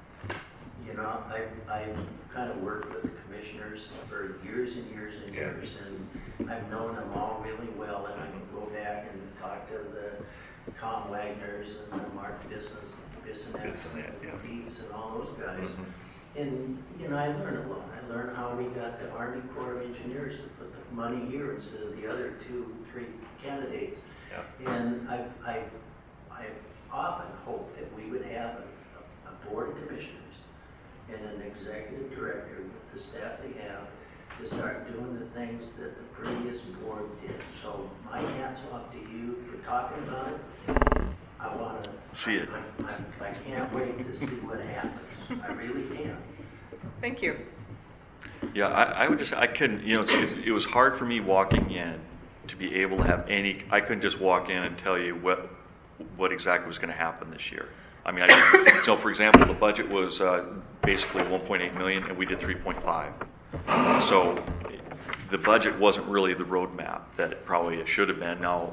you know, I've, I've kind of worked with the commissioners for years and years and Yes. years, and I've known them all really well, and I can go back and talk to the Tom Wagners and the Mark Bissonets, Bissonette, yeah. Beats and all those guys. Mhm. And, you know, I learned a lot. I learned how we got the Army Corps of Engineers to put the money here instead of the other two, three candidates. Yeah. And I've, I've, I've often hoped that we would have a, a board of commissioners and an executive director with the staff they have to start doing the things that the previous board did. So my hat's off to you for talking about it. I want to See it. I, I, I can't wait to see what happens. I really can. Thank you. Yeah, I, I would just, I couldn't, you know, it's, it was hard for me walking in to be able to have any, I couldn't just walk in and tell you what what exactly was going to happen this year. I mean, I, so for example, the budget was uh, basically one point eight million and we did three point five. So the budget wasn't really the roadmap that it probably it should have been. Now,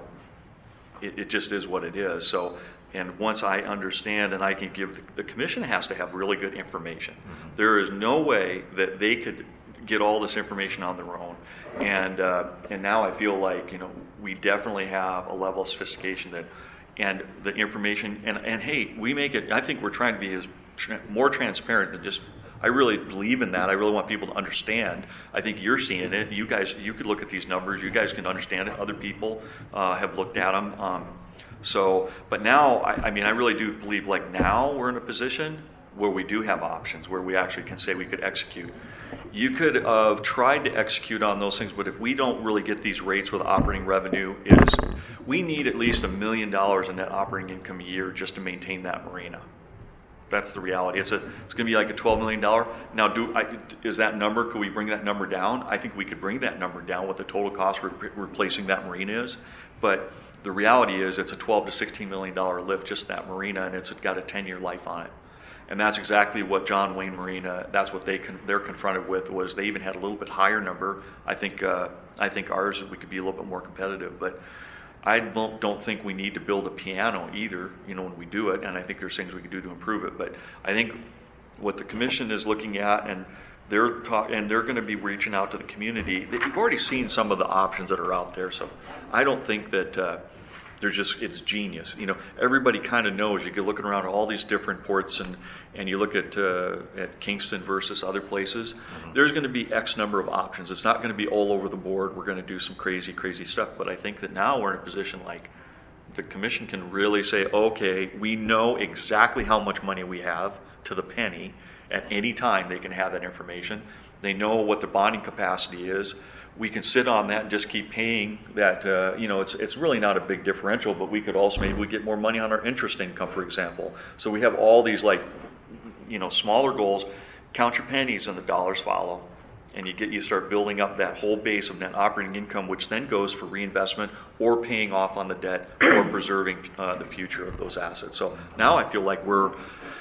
it, it just is what it is. So, and once I understand and I can give, the, the commission has to have really good information. Mm-hmm. There is no way that they could get all this information on their own. And uh, and now I feel like, you know, we definitely have a level of sophistication that, and the information, and, and hey, we make it, I think we're trying to be as tra- more transparent than just, I really believe in that. I really want people to understand. I think you're seeing it. You guys, you could look at these numbers. You guys can understand it. Other people uh, have looked at them. Um, so, but now, I, I mean, I really do believe like now we're in a position where we do have options, where we actually can say we could execute. You could have tried to execute on those things, but if we don't really get these rates where the operating revenue is, we need at least a million dollars in net operating income a year just to maintain that marina. That's the reality. It's a, it's going to be like a twelve million dollars. Now, do I, is that number, could we bring that number down? I think we could bring that number down, what the total cost for re- replacing that marina is. But the reality is it's a twelve to sixteen million dollars lift, just that marina, and it's got a ten-year life on it. And that's exactly what John Wayne Marina, that's what they con- they're confronted with, was they even had a little bit higher number. I think uh, I think ours, we could be a little bit more competitive. But I don't, don't think we need to build a piano either, you know, when we do it. And I think there's things we could do to improve it. But I think what the commission is looking at, and they're talk, and they're going to be reaching out to the community. You've already seen some of the options that are out there. So I don't think that uh, there's just, it's genius. You know, everybody kind of knows. You get looking around at all these different ports, and and you look at uh, at Kingston versus other places. Mm-hmm. There's going to be X number of options. It's not going to be all over the board. We're going to do some crazy, crazy stuff. But I think that now we're in a position like the commission can really say, okay, we know exactly how much money we have to the penny. At any time, they can have that information. They know what the bonding capacity is. We can sit on that and just keep paying that. Uh, you know, it's it's really not a big differential, but we could also maybe we get more money on our interest income, for example. So we have all these like, you know, smaller goals. Count your pennies and the dollars follow, and you get you start building up that whole base of net operating income, which then goes for reinvestment or paying off on the debt or preserving uh, the future of those assets. So now I feel like we're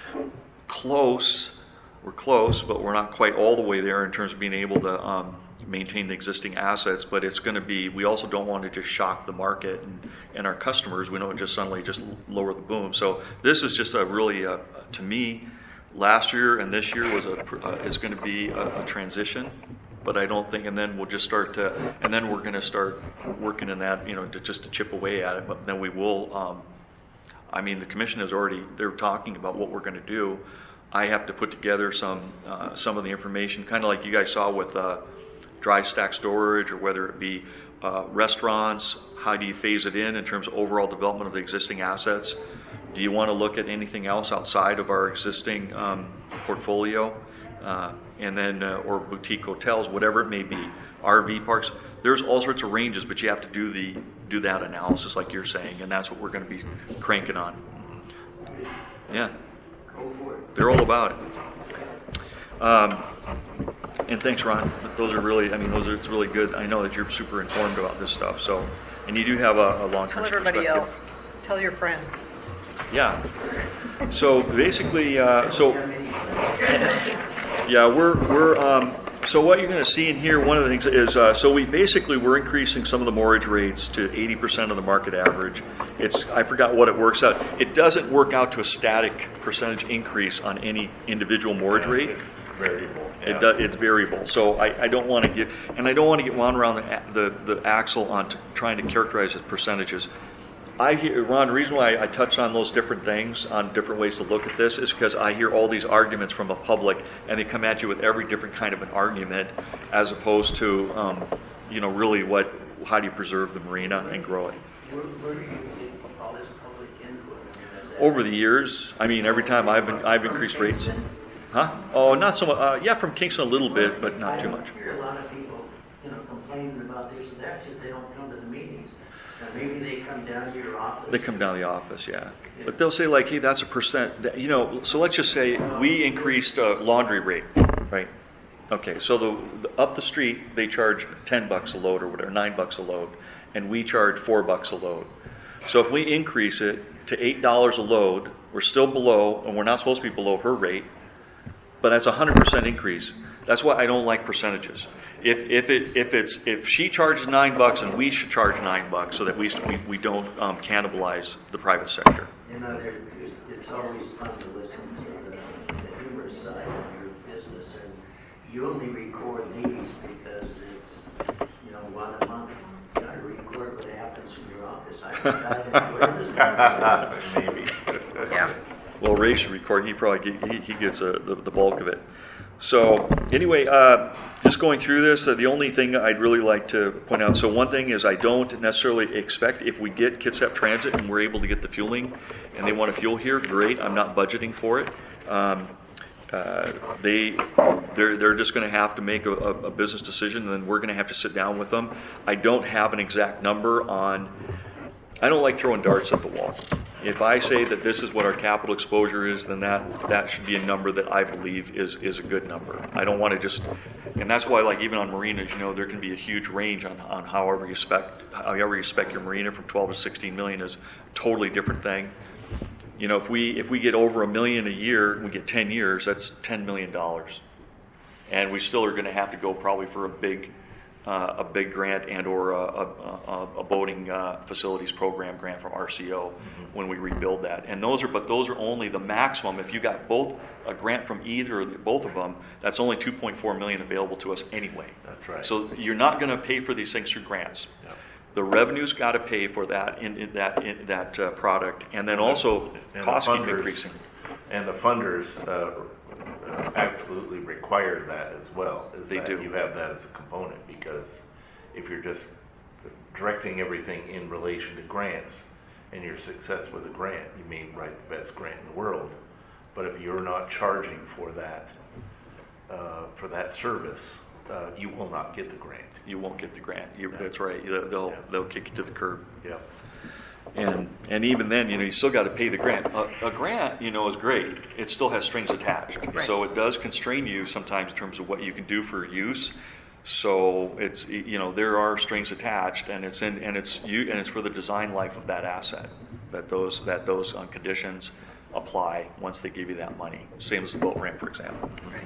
close. We're close, but we're not quite all the way there in terms of being able to um, maintain the existing assets. But it's going to be, we also don't want to just shock the market and, and our customers. We don't just suddenly just lower the boom. So this is just a really, uh, to me, last year and this year was a uh, is going to be a, a transition. But I don't think, and then we'll just start to, and then we're going to start working in that, you know, to just to chip away at it. But then we will, um, I mean, the commission has already, they're talking about what we're going to do. I have to put together some uh, some of the information, kind of like you guys saw with uh, dry stack storage, or whether it be uh, restaurants. How do you phase it in in terms of overall development of the existing assets? Do you want to look at anything else outside of our existing um, portfolio? Uh, and then, uh, or boutique hotels, whatever it may be, R V parks. There's all sorts of ranges, but you have to do the do that analysis, like you're saying, and that's what we're going to be cranking on. Yeah. They're all about it. Um, and thanks, Ron. Those are really, I mean, those are, it's really good. I know that you're super informed about this stuff. So, and you do have a, a long-term Tell everybody perspective. else. Tell your friends. Yeah. So basically, uh, so yeah, we're we're um, so what you're going to see in here. One of the things is uh, so we basically we're increasing some of the mortgage rates to eighty percent of the market average. It's I forgot what it works out. It doesn't work out to a static percentage increase on any individual mortgage rate. It's variable. It yeah. do, it's variable. So I, I don't want to get and I don't want to get wound around the the, the axle on t- trying to characterize as percentages. I hear, Ron, the reason why I touched on those different things, on different ways to look at this, is because I hear all these arguments from the public, and they come at you with every different kind of an argument, as opposed to, um, you know, really what, how do you preserve the marina and grow it? Where, where do you see all this public input? Is that- Over the years, I mean, every time I've been, I've increased rates. Huh? Oh, not so much. Uh, yeah, from Kingston a little bit, but not too much. I hear a lot of people, you know, complaining about this and that because they don't come to the meetings. Now, maybe they come down to your office. They come down to the office, yeah. But they'll say like, hey, that's a percent. That, you know, so let's just say we increased uh, laundry rate, right? Okay, so the, the up the street they charge ten bucks a load or whatever, nine bucks a load, and we charge four bucks a load. So if we increase it to eight dollars a load, we're still below, and we're not supposed to be below her rate. But that's a hundred percent increase. That's why I don't like percentages. If if it if it's if she charges nine bucks and we should charge nine bucks, so that we we, we don't um, cannibalize the private sector. You know, there, it's, it's always fun to listen to the, the humorous side of your business, and you only record these because it's, you know, one a month. You gotta record what happens in your office. I think Maybe. Yeah. Well, Ray should record. He probably get, he, he gets a, the, the bulk of it. So anyway, uh, just going through this, uh, the only thing I'd really like to point out. So one thing is I don't necessarily expect if we get Kitsap Transit and we're able to get the fueling, and they want to fuel here, great. I'm not budgeting for it. Um, uh, they they're they're just going to have to make a, a business decision, and then we're going to have to sit down with them. I don't have an exact number on. I don't like throwing darts at the wall. If I say that this is what our capital exposure is, then that that should be a number that I believe is is a good number. I don't want to just, and that's why, like even on marinas, you know, there can be a huge range on, on however you spec however you spec your marina. From twelve to sixteen million is a totally different thing. You know, if we if we get over a million a year, we get ten years. That's ten million dollars, and we still are going to have to go probably for a big. Uh, a big grant and or a, a, a boating uh, facilities program grant from R C O mm-hmm. when we rebuild that. And those are, but those are only the maximum. If you got both a grant from either or both of them, that's only two point four million available to us anyway. That's right. So you're not going to pay for these things through grants. Yep. The revenue's got to pay for that in, in that in that uh, product, and then also and costs the keep funders, increasing. And the funders uh, uh, absolutely require that as well. Is They that do. You have that as a component, because if you're just directing everything in relation to grants and your success with a grant, you may write the best grant in the world. But if you're not charging for that uh, for that service, uh, you will not get the grant. You won't get the grant. You, that's right. They'll they'll, Yeah. they'll kick you to the curb. Yeah. And and even then, you know, you still got to pay the grant. A, a grant, you know, is great. It still has strings attached, Right. so it does constrain you sometimes in terms of what you can do for use. So it's you know there are strings attached, and it's in and it's you and it's for the design life of that asset that those that those uh, conditions apply once they give you that money. Same as the boat ramp, for example.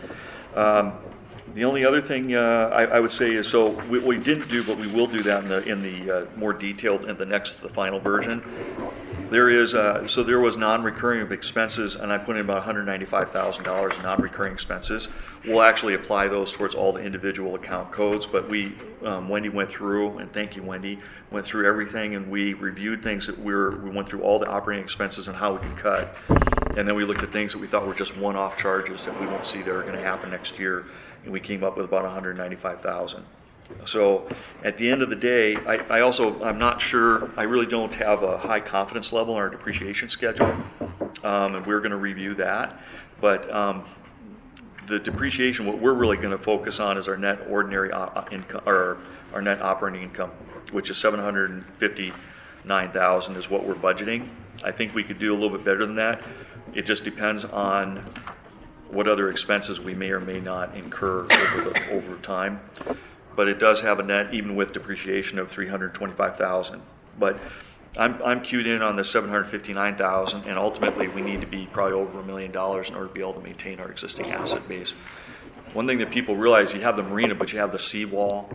Um, The only other thing uh, I, I would say is, so we, we didn't do, but we will do that in the in the uh, more detailed in the next, the final version. There is uh, so there was non-recurring of expenses, and I put in about one hundred ninety-five thousand dollars in non-recurring expenses. We'll actually apply those towards all the individual account codes, but we um, Wendy went through, and thank you, Wendy, went through everything, and we reviewed things that we were we went through all the operating expenses and how we could cut, and then we looked at things that we thought were just one-off charges that we won't see that are going to happen next year. And we came up with about one hundred ninety-five thousand dollars. So at the end of the day, I, I also, I'm not sure, I really don't have a high confidence level in our depreciation schedule, um, and we're going to review that. But um, the depreciation, what we're really going to focus on is our net ordinary uh, income, or our net operating income, which is seven hundred fifty-nine thousand dollars is what we're budgeting. I think we could do a little bit better than that. It just depends on what other expenses we may or may not incur over the, over time, but it does have a net, even with depreciation, of three hundred twenty-five thousand dollars. But I'm, I'm queued in on the seven hundred fifty-nine thousand, and ultimately we need to be probably over a million dollars in order to be able to maintain our existing asset base. One thing that people realize, you have the marina, but you have the seawall.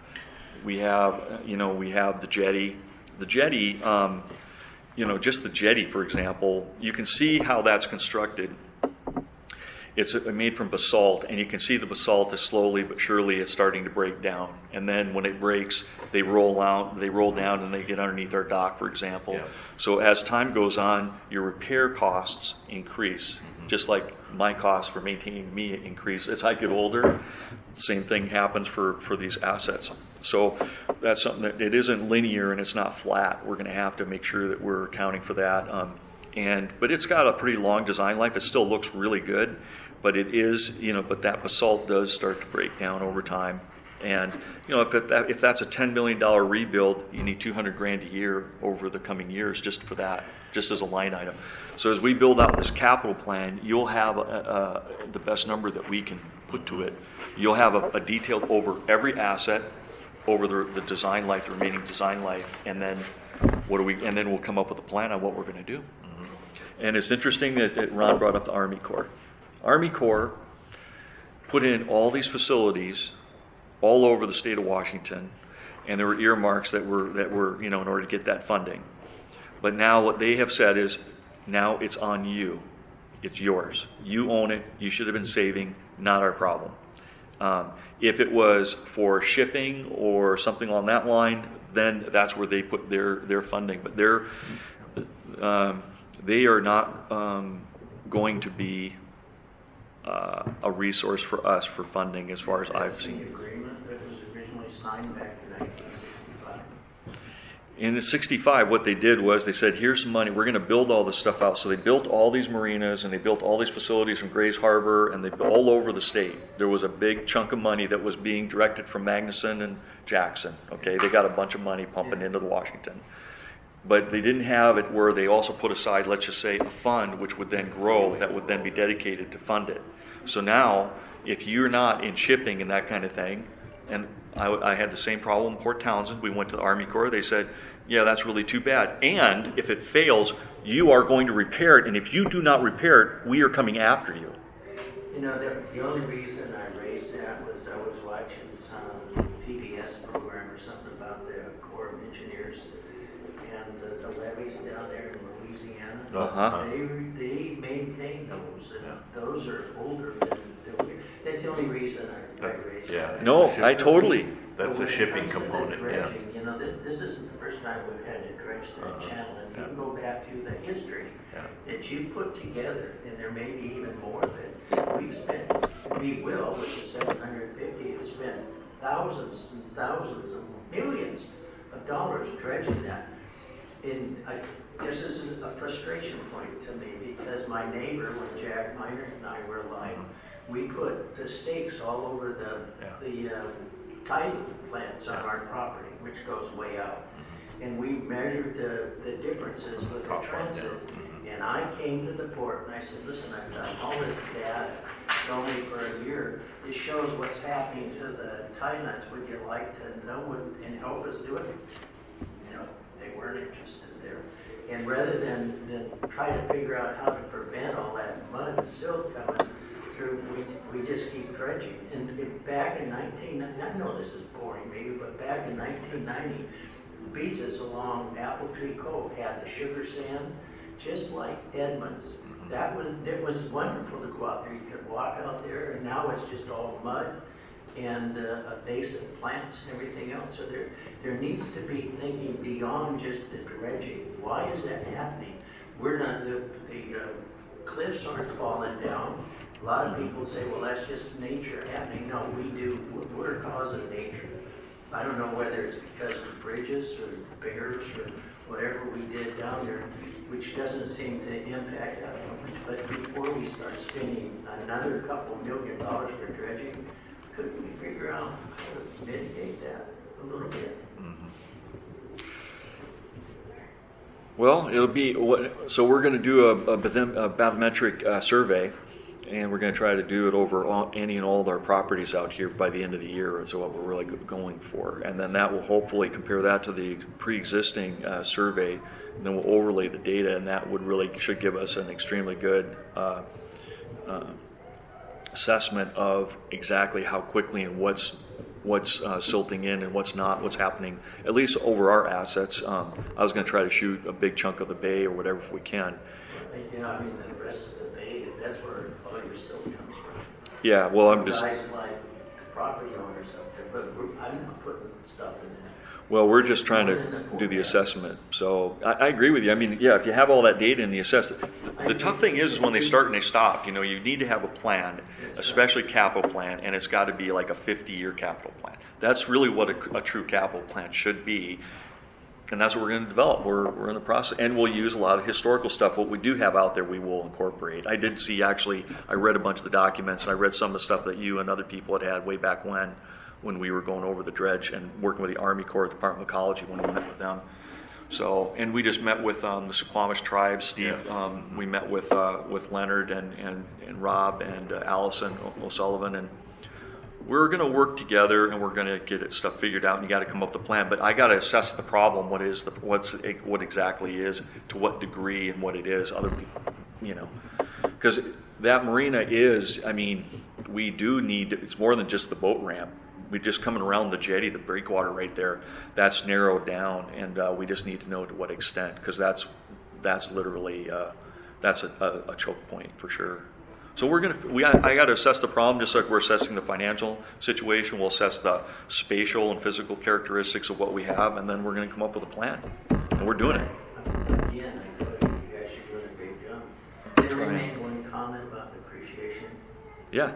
We have, you know, we have the jetty. The jetty, um, you know, just the jetty, for example, you can see how that's constructed. It's made from basalt, and you can see the basalt is slowly but surely it's starting to break down. And then when it breaks, they roll out, they roll down, and they get underneath our dock, for example. Yeah. So as time goes on, your repair costs increase, mm-hmm. just like my costs for maintaining me increase. As I get older, same thing happens for, for these assets. So that's something that it isn't linear and it's not flat. We're going to have to make sure that we're accounting for that. Um, and but it's got a pretty long design life. It still looks really good. But it is, you know, but that basalt does start to break down over time. And, you know, if it, that, if that's a ten million dollars rebuild, you need two hundred grand a year over the coming years just for that, just as a line item. So as we build out this capital plan, you'll have a, a, the best number that we can put to it. You'll have a, a detailed over every asset, over the, the design life, the remaining design life, and then what do we? And then we'll come up with a plan on what we're going to do. Mm-hmm. And it's interesting that, that Ron brought up the Army Corps. Army Corps put in all these facilities all over the state of Washington, and there were earmarks that were that were you know in order to get that funding. But now what they have said is, now it's on you. It's yours. You own it. You should have been saving. Not our problem. Um, if it was for shipping or something on that line, then that's where they put their their funding. But they're um, they are not um, going to be Uh, a resource for us for funding, as far as I've seen. The agreement that was originally signed back in nineteen sixty-five. In the sixty-five, what they did was they said, here's some money, we're going to build all this stuff out. So they built all these marinas, and they built all these facilities from Grays Harbor, and they all over the state. There was a big chunk of money that was being directed from Magnuson and Jackson. Okay, they got a bunch of money pumping Yeah. into the Washington. But they didn't have it where they also put aside, let's just say, a fund which would then grow, that would then be dedicated to fund it. So now, if you're not in shipping and that kind of thing, and I, I had the same problem in Port Townsend, we went to the Army Corps, they said, yeah, that's really too bad. And if it fails, you are going to repair it, and if you do not repair it, we are coming after you. You know, the, the only reason I raised that was I was watching some P B S program or something about the Corps of Engineers and the, the levees down there in Louisiana. Uh-huh. They, they maintain those, and those are older than, than that's the only reason I, I raised Yeah. that. No, It's a I ship- totally. That's the But when it shipping comes to the component, yeah. dredging, You know, this, this isn't the first time we've had to dredge that Uh-huh. channel, and you Yeah. can go back to the history Yeah. that you put together, and there may be even more that we've spent. We will, with the seven hundred fifty, have spent thousands and thousands of millions of dollars dredging that. And I, this is a frustration point to me, because my neighbor, when Jack Miner and I were alive, we put the stakes all over the Yeah. the um, tidal plants on our property, which goes way out. And we measured the, the differences with the Top one, transit. yeah. And I came to the port and I said, listen, I've got all this data, it's only for a year. It shows what's happening to the tidelands. Would you like to know what, and help us do it? No, they weren't interested there. And rather than, than try to figure out how to prevent all that mud and silt coming through, we, we just keep dredging. And if back in nineteen, I know this is boring maybe, but back in nineteen ninety, beaches along Apple Tree Cove had the sugar sand, just like Edmonds. That was, it was wonderful to go out there. You could walk out there, and now it's just all mud and uh, invasive plants and everything else. So there, there needs to be thinking beyond just the dredging. Why is that happening? We're not, the, the uh, cliffs aren't falling down. A lot of people say, well, that's just nature happening. No, we do, we're a cause of nature. I don't know whether it's because of bridges or bears or whatever we did down there, which doesn't seem to impact that much. But before we start spending another couple million dollars for dredging, couldn't we figure out how to mitigate that a little bit? Well, it'll be what. So we're going to do a, a bathymetric uh, survey, and we're going to try to do it over all, any and all of our properties out here by the end of the year is what we're really go- going for. And then that will hopefully compare that to the pre-existing uh, survey, and then we'll overlay the data, and that would really should give us an extremely good uh, uh, assessment of exactly how quickly and what's what's uh, silting in and what's not, what's happening, at least over our assets. Um, I was going to try to shoot a big chunk of the bay or whatever if we can. Yeah, I mean, the rest of the bay, that's where all your silt comes from. Yeah, well, I'm just... Guys like the property owners up there, but we're, I'm not putting stuff in there. Well, we're just trying to do the assessment. So I, I agree with you. I mean, yeah, if you have all that data in the assess, the tough thing is, is when they start and they stop. You know, you need to have a plan, especially capital plan, and it's got to be like a fifty-year capital plan. That's really what a, a true capital plan should be, and that's what we're going to develop. We're we're in the process, and we'll use a lot of historical stuff. What we do have out there, we will incorporate. I did see actually. I read a bunch of the documents, and I read some of the stuff that you and other people had had way back when. when we were going over the dredge and working with the Army Corps, Department of Ecology when we met with them. So, and we just met with um, the Suquamish tribe, Steve. Yes. Um, we met with uh, with Leonard and, and, and Rob and uh, Allison O'Sullivan, and we're going to work together and we're going to get it stuff figured out. And you got to come up with a plan, but I got to assess the problem. What is the what's what exactly is, to what degree, and what it is. Other people, you know, because that marina is. I mean, we do need. It's more than just the boat ramp. We just coming around the jetty, the breakwater right there, that's narrowed down, and uh, we just need to know to what extent, because that's that's literally uh, that's a, a, a choke point for sure. So we're gonna we I got to assess the problem just like we're assessing the financial situation. We'll assess the spatial and physical characteristics of what we have, and then we're going to come up with a plan, and we're doing it. Again, I told you, you guys are doing a great job. Can I Trying. make one comment about depreciation? Yeah,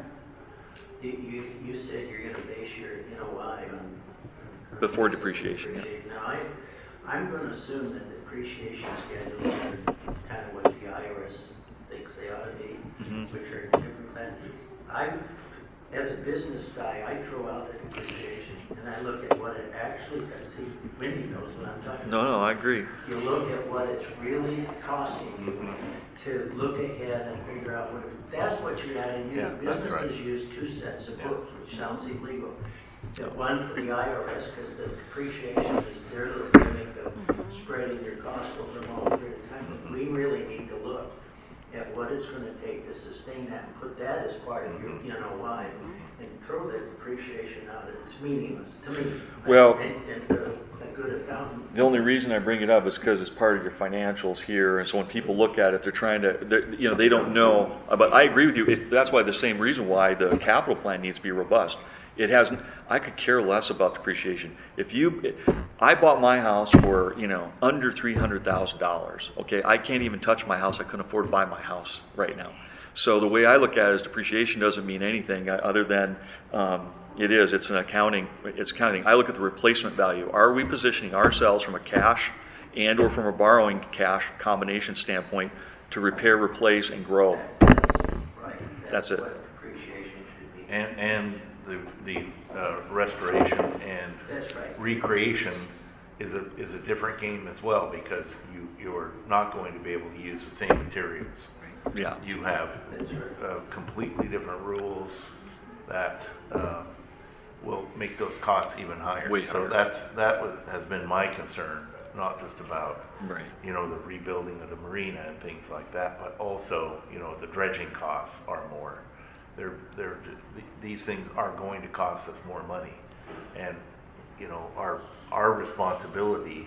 You, you, you said you're gonna base your N O I on. Before depreciation, yeah. Now, I, I'm gonna assume that depreciation schedules are kind of what the I R S thinks they ought to be, Mhm. which are different plans. I, as a business guy, I throw out the depreciation and I look at what it actually does. See, Wendy knows what I'm talking no, about. no, I agree. You look at what it's really costing you Mm-hmm. to look ahead and figure out what, that's what you gotta use. Yeah, that's right. Businesses use two sets of Yeah. books, which sounds illegal. The one for the I R S, because the depreciation is their little gimmick of spreading your cost over a long period of time. But we really need to look at what it's gonna take to sustain that and put that as part of your Mhm. N O I and throw the depreciation out. It's meaningless to me. Well- And, and to a good accountant. The only reason I bring it up is because it's part of your financials here, and so when people look at it, they're trying to, they're, you know, they don't know. But I agree with you. It, that's why the same reason why the capital plan needs to be robust. It hasn't. I could care less about depreciation. If you, I bought my house for you know under three hundred thousand dollars. Okay, I can't even touch my house. I couldn't afford to buy my house right now. So the way I look at it is depreciation doesn't mean anything other than um, it is. It's an accounting. It's accounting. I look at the replacement value. Are we positioning ourselves from a cash and or from a borrowing cash combination standpoint to repair, replace, and grow? That's right. That's it. What depreciation should be. And, and the, the uh, restoration and That's right. recreation is a, is a different game as well, because you, you're not going to be able to use the same materials. Yeah. You have That's right. uh, completely different rules that uh, will make those costs even higher. Way so higher. that's that was, has been my concern, not just about Right. you know the rebuilding of the marina and things like that, but also you know the dredging costs are more. They're they're these things are going to cost us more money, and you know our our responsibility,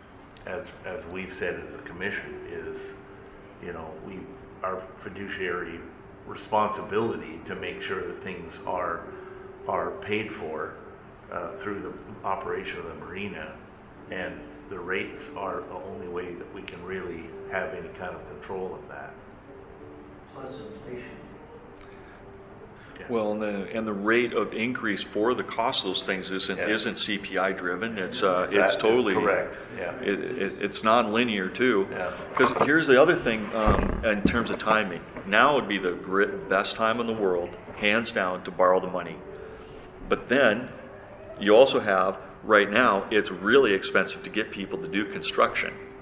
as as we've said as a commission, is you know we our fiduciary responsibility to make sure that things are are paid for uh, through the operation of the marina, and the rates are the only way that we can really have any kind of control of that. Plus inflation. Yeah. Well, and the and the rate of increase for the cost of those things isn't Yes. isn't C P I driven. It's uh That it's is totally correct. Yeah. It, it, it's non-linear too. Yeah. Because here's the other thing um, in terms of timing. Now would be the grit, best time in the world, hands down, to borrow the money. But then you also have right now it's really expensive to get people to do construction.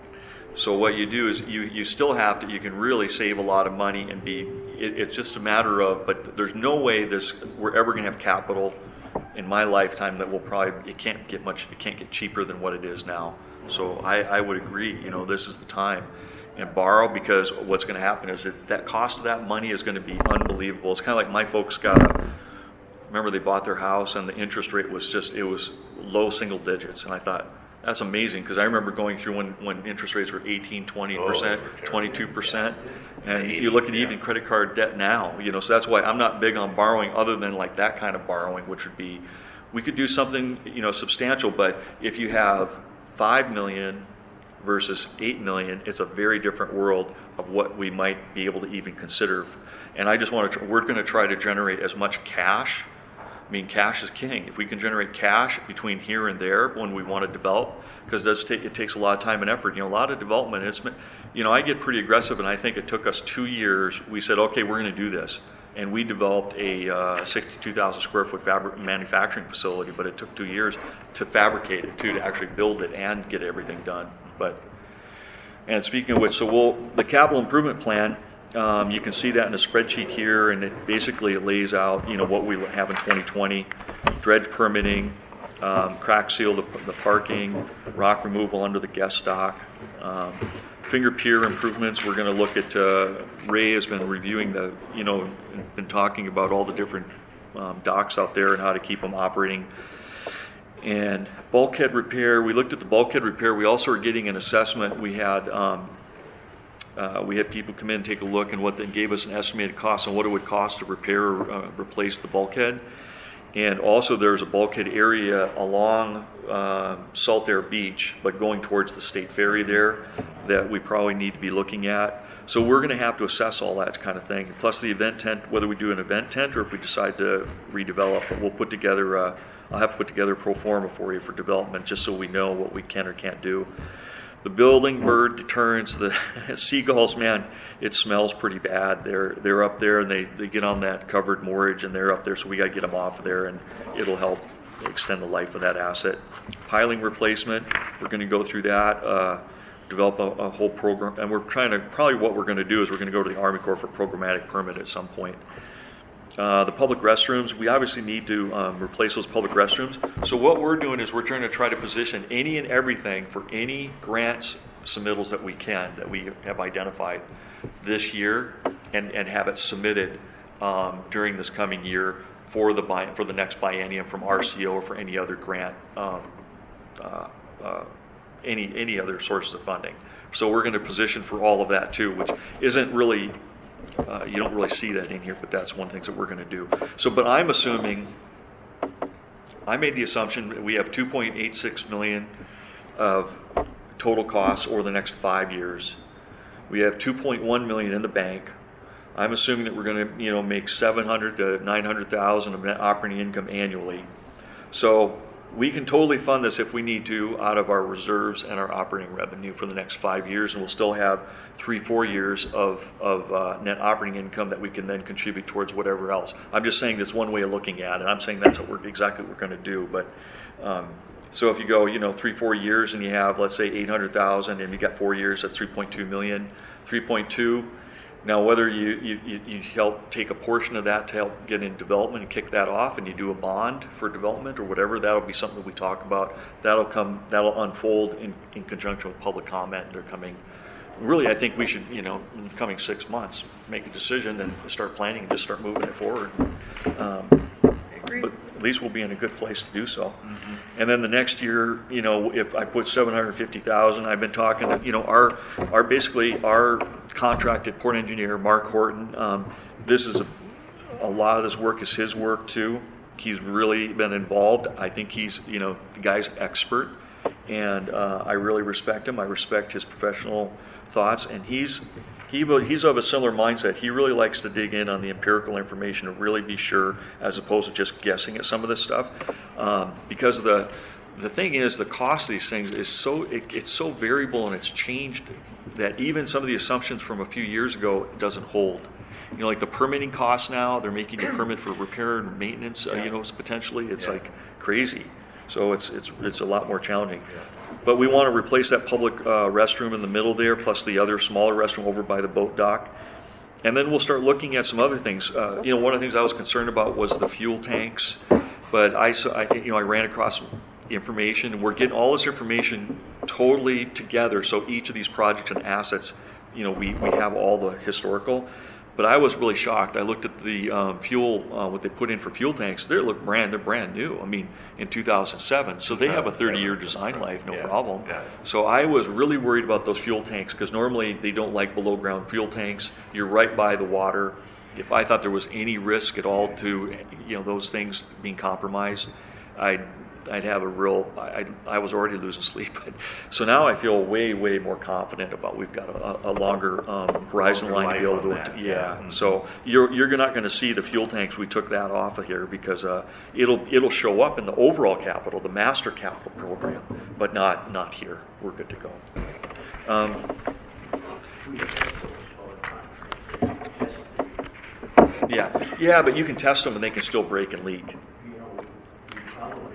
So what you do is you, you still have to, you can really save a lot of money and be, it, it's just a matter of, but there's no way this, we're ever going to have capital in my lifetime that will probably, it can't get much, it can't get cheaper than what it is now. So I, I would agree, you know, this is the time. And borrow, because what's going to happen is that that cost of that money is going to be unbelievable. It's kind of like my folks got a, remember they bought their house and the interest rate was just, it was low single digits. And I thought, that's amazing, because I remember going through when, when interest rates were eighteen, twenty percent, Oh, twenty-two percent. And you look at even credit card debt now, you know, so that's why I'm not big on borrowing other than like that kind of borrowing, which would be, we could do something, you know, substantial, but if you have five million versus eight million, it's a very different world of what we might be able to even consider. And I just want to, we're going to try to generate as much cash. I mean, cash is king. If we can generate cash between here and there when we want to develop, because it does take, it takes a lot of time and effort. You know, a lot of development, it's, you know, I get pretty aggressive, and I think it took us two years. We said, okay, we're going to do this. And we developed a uh, sixty-two thousand square foot fabri- manufacturing facility, but it took two years to fabricate it, too, to actually build it and get everything done. But, and speaking of which, so we'll, the capital improvement plan, Um, you can see that in the spreadsheet here, and it basically it lays out, you know, what we have in twenty twenty: dredge permitting, um, crack seal the, the parking, rock removal under the guest dock, um, finger pier improvements. We're going to look at. Uh, Ray has been reviewing the, you know, been talking about all the different um, docks out there and how to keep them operating. And bulkhead repair. We looked at the bulkhead repair. We also are getting an assessment. We had. Um, Uh, we had people come in and take a look, and what they gave us an estimated cost on what it would cost to repair or uh, replace the bulkhead. And also there's a bulkhead area along uh, Saltaire Beach, but going towards the State Ferry there, that we probably need to be looking at. So we're going to have to assess all that kind of thing. Plus the event tent, whether we do an event tent or if we decide to redevelop, we'll put together, uh, I'll have to put together a pro forma for you for development, just so we know what we can or can't do. The building, bird deterrence, the seagulls, man, it smells pretty bad. They're they're up there, and they, they get on that covered moorage, and they're up there, so we got to get them off of there, and it'll help extend the life of that asset. Piling replacement, we're going to go through that, uh, develop a, a whole program, and we're trying to, probably what we're going to do is we're going to go to the Army Corps for programmatic permit at some point. Uh, the public restrooms, we obviously need to um, replace those public restrooms. So what we're doing is we're trying to try to position any and everything for any grants submittals that we can, that we have identified this year, and, and have it submitted um, during this coming year for the bi- for the next biennium from R C O or for any other grant, um, uh, uh, any any other sources of funding. So we're going to position for all of that too, which isn't really. Uh, you don't really see that in here, but that's one of the things that we're going to do. So, but I'm assuming, I made the assumption that we have two point eight six million of total costs over the next five years. We have two point one million in the bank. I'm assuming that we're going to, you know, make seven hundred to nine hundred thousand of net operating income annually. So we can totally fund this if we need to out of our reserves and our operating revenue for the next five years, and we'll still have three, four years of, of uh, net operating income that we can then contribute towards whatever else. I'm just saying that's one way of looking at it. I'm saying that's what we're exactly what we're going to do. But um, so if you go, you know, three, four years, and you have, let's say, eight hundred thousand, and you got four years, that's three point two million. three point two. Now, whether you, you, you help take a portion of that to help get in development and kick that off, and you do a bond for development or whatever, that'll be something that we talk about. That'll come, that'll unfold in, in conjunction with public comment. They're coming. Really, I think we should, you know, in the coming six months, make a decision and start planning and just start moving it forward. Um, Agreed. but at least we'll be in a good place to do so. Mm-hmm. And then the next year, you know, if I put seven hundred fifty thousand, I've been talking, you know, our, our basically our contracted port engineer, Mark Horton, um, this is a, a lot of this work is his work too. He's really been involved. I think he's, you know, the guy's expert, and uh, I really respect him. I respect his professional thoughts, and he's he he's of a similar mindset. He really likes to dig in on the empirical information and really be sure, as opposed to just guessing at some of this stuff, um, because the the thing is, the cost of these things is so it, it's so variable, and it's changed that even some of the assumptions from a few years ago doesn't hold. You know, like the permitting costs now, they're making a permit for repair and maintenance, uh, you know, potentially. It's Yeah. like crazy. So it's it's it's a lot more challenging. But we want to replace that public uh, restroom in the middle there, plus the other smaller restroom over by the boat dock. And then we'll start looking at some other things. Uh, you know, one of the things I was concerned about was the fuel tanks. But I, saw, I you know, I ran across information, and we're getting all this information totally together. So each of these projects and assets, you know, we, we have all the historical. But I was really shocked. I looked at the um, fuel, uh, what they put in for fuel tanks. They look brand, they're brand new. I mean, in two thousand seven. So they have a thirty-year design life, no Yeah, problem. yeah. So I was really worried about those fuel tanks because normally they don't like below ground fuel tanks. You're right by the water. If I thought there was any risk at all to, you know, those things being compromised, I'd I'd have a real. I I was already losing sleep. So now I feel way way more confident about we've got a, a longer um, horizon Longer line to be able life to. on that, yeah. yeah. Mhm. So you're you're not going to see the fuel tanks. We took that off of here because uh, it'll it'll show up in the overall capital, the master capital program, but not not here. We're good to go. Um, yeah, yeah, but you can test them and they can still break and leak. You know, we probably,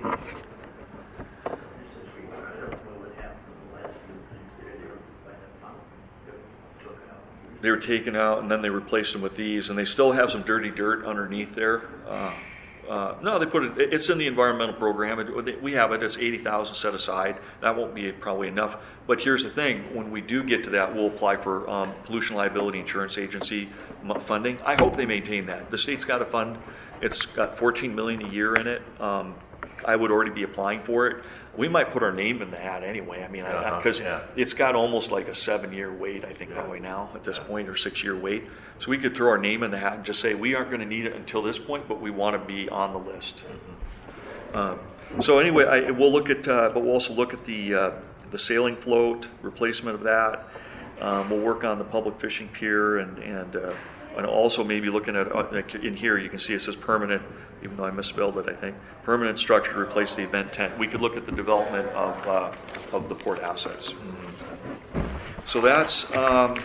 this is, we- I don't know what happened to the last few things there, they were by the fountain, they took out. They were taken out and then they replaced them with these, and they still have some dirty dirt underneath there. Uh, uh, no, they put it. It's in the environmental program. It, we have it. It's eighty thousand set aside. That won't be probably enough. But here's the thing: when we do get to that, we'll apply for um, pollution liability insurance agency m- funding. I hope they maintain that. The state's got a fund. It's got fourteen million a year in it. Um, I would already be applying for it. We might put our name in the hat anyway. I mean, Uh-huh, because yeah. it's got almost like a seven-year wait, I think, that way now at this point, or six-year wait. So we could throw our name in the hat and just say we aren't going to need it until this point, but we want to be on the list. Um, so anyway, I, we'll look at, uh, but we'll also look at the uh, the sailing float, replacement of that. Um, we'll work on the public fishing pier, and and uh, and also maybe looking at uh, like in here you can see it says permanent, even though I misspelled it, I think permanent structure to replace the event tent. We could look at the development of uh, of the port assets. So that's. Um,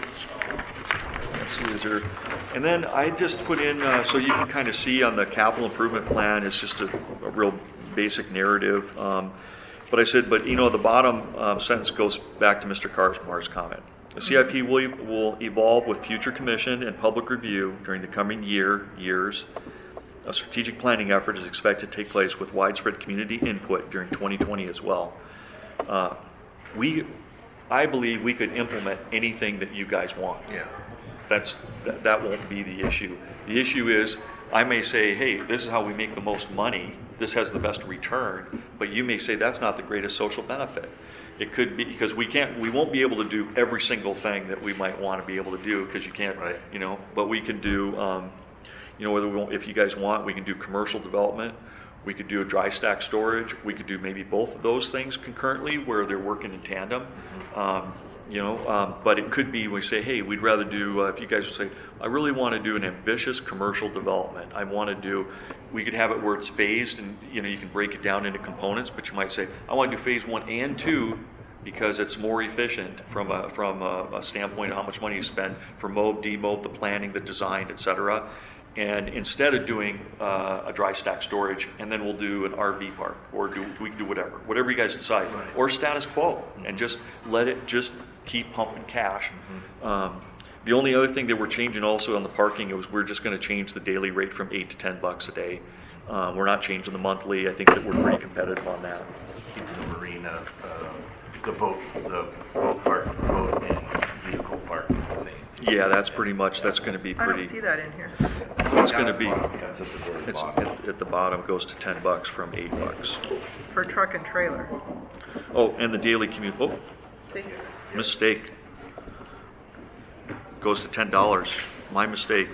Let's see, is there, and then I just put in, uh, so you can kind of see on the capital improvement plan, it's just a, a real basic narrative. Um, but I said, but you know, the bottom um, sentence goes back to Mister Carsmar's comment. The C I P will, will evolve with future commission and public review during the coming year, years. A strategic planning effort is expected to take place with widespread community input during twenty twenty as well. Uh, we, I believe we could implement anything that you guys want. Yeah. That's that, that won't be the issue. The issue is I may say, hey, this is how we make the most money. This has the best return. But you may say that's not the greatest social benefit. It could be because we can't, we won't be able to do every single thing that we might want to be able to do because you can't, Right. you know. But we can do, um, you know, whether we won't, if you guys want, we can do commercial development. We could do a dry stack storage. We could do maybe both of those things concurrently where they're working in tandem. Um, You know, um, but it could be we say, hey, we'd rather do, uh, if you guys would say, I really want to do an ambitious commercial development. I want to do, we could have it where it's phased and, you know, you can break it down into components, but you might say, I want to do phase one and two because it's more efficient from a, from a, a standpoint of how much money you spend for mob, demob, the planning, the design, et cetera. And instead of doing uh, a dry stack storage, and then we'll do an R V park, or do we can do whatever, whatever you guys decide, or status quo, and just let it just keep pumping cash. Mm-hmm. Um, the only other thing that we're changing also on the parking is we're just going to change the daily rate from eight to ten bucks a day. Um, we're not changing the monthly. I think that we're pretty competitive on that. Keeping the marina, uh, the boat, the boat park, boat and vehicle park is the same. Yeah, that's pretty much. That's going to be I pretty. don't see that in here. It's going to be. That's at the very It's bottom. at, at the bottom. It goes to ten bucks from eight bucks. For truck and trailer. Oh, and the daily commute. Oh, See? mistake. Goes to ten dollars. My mistake.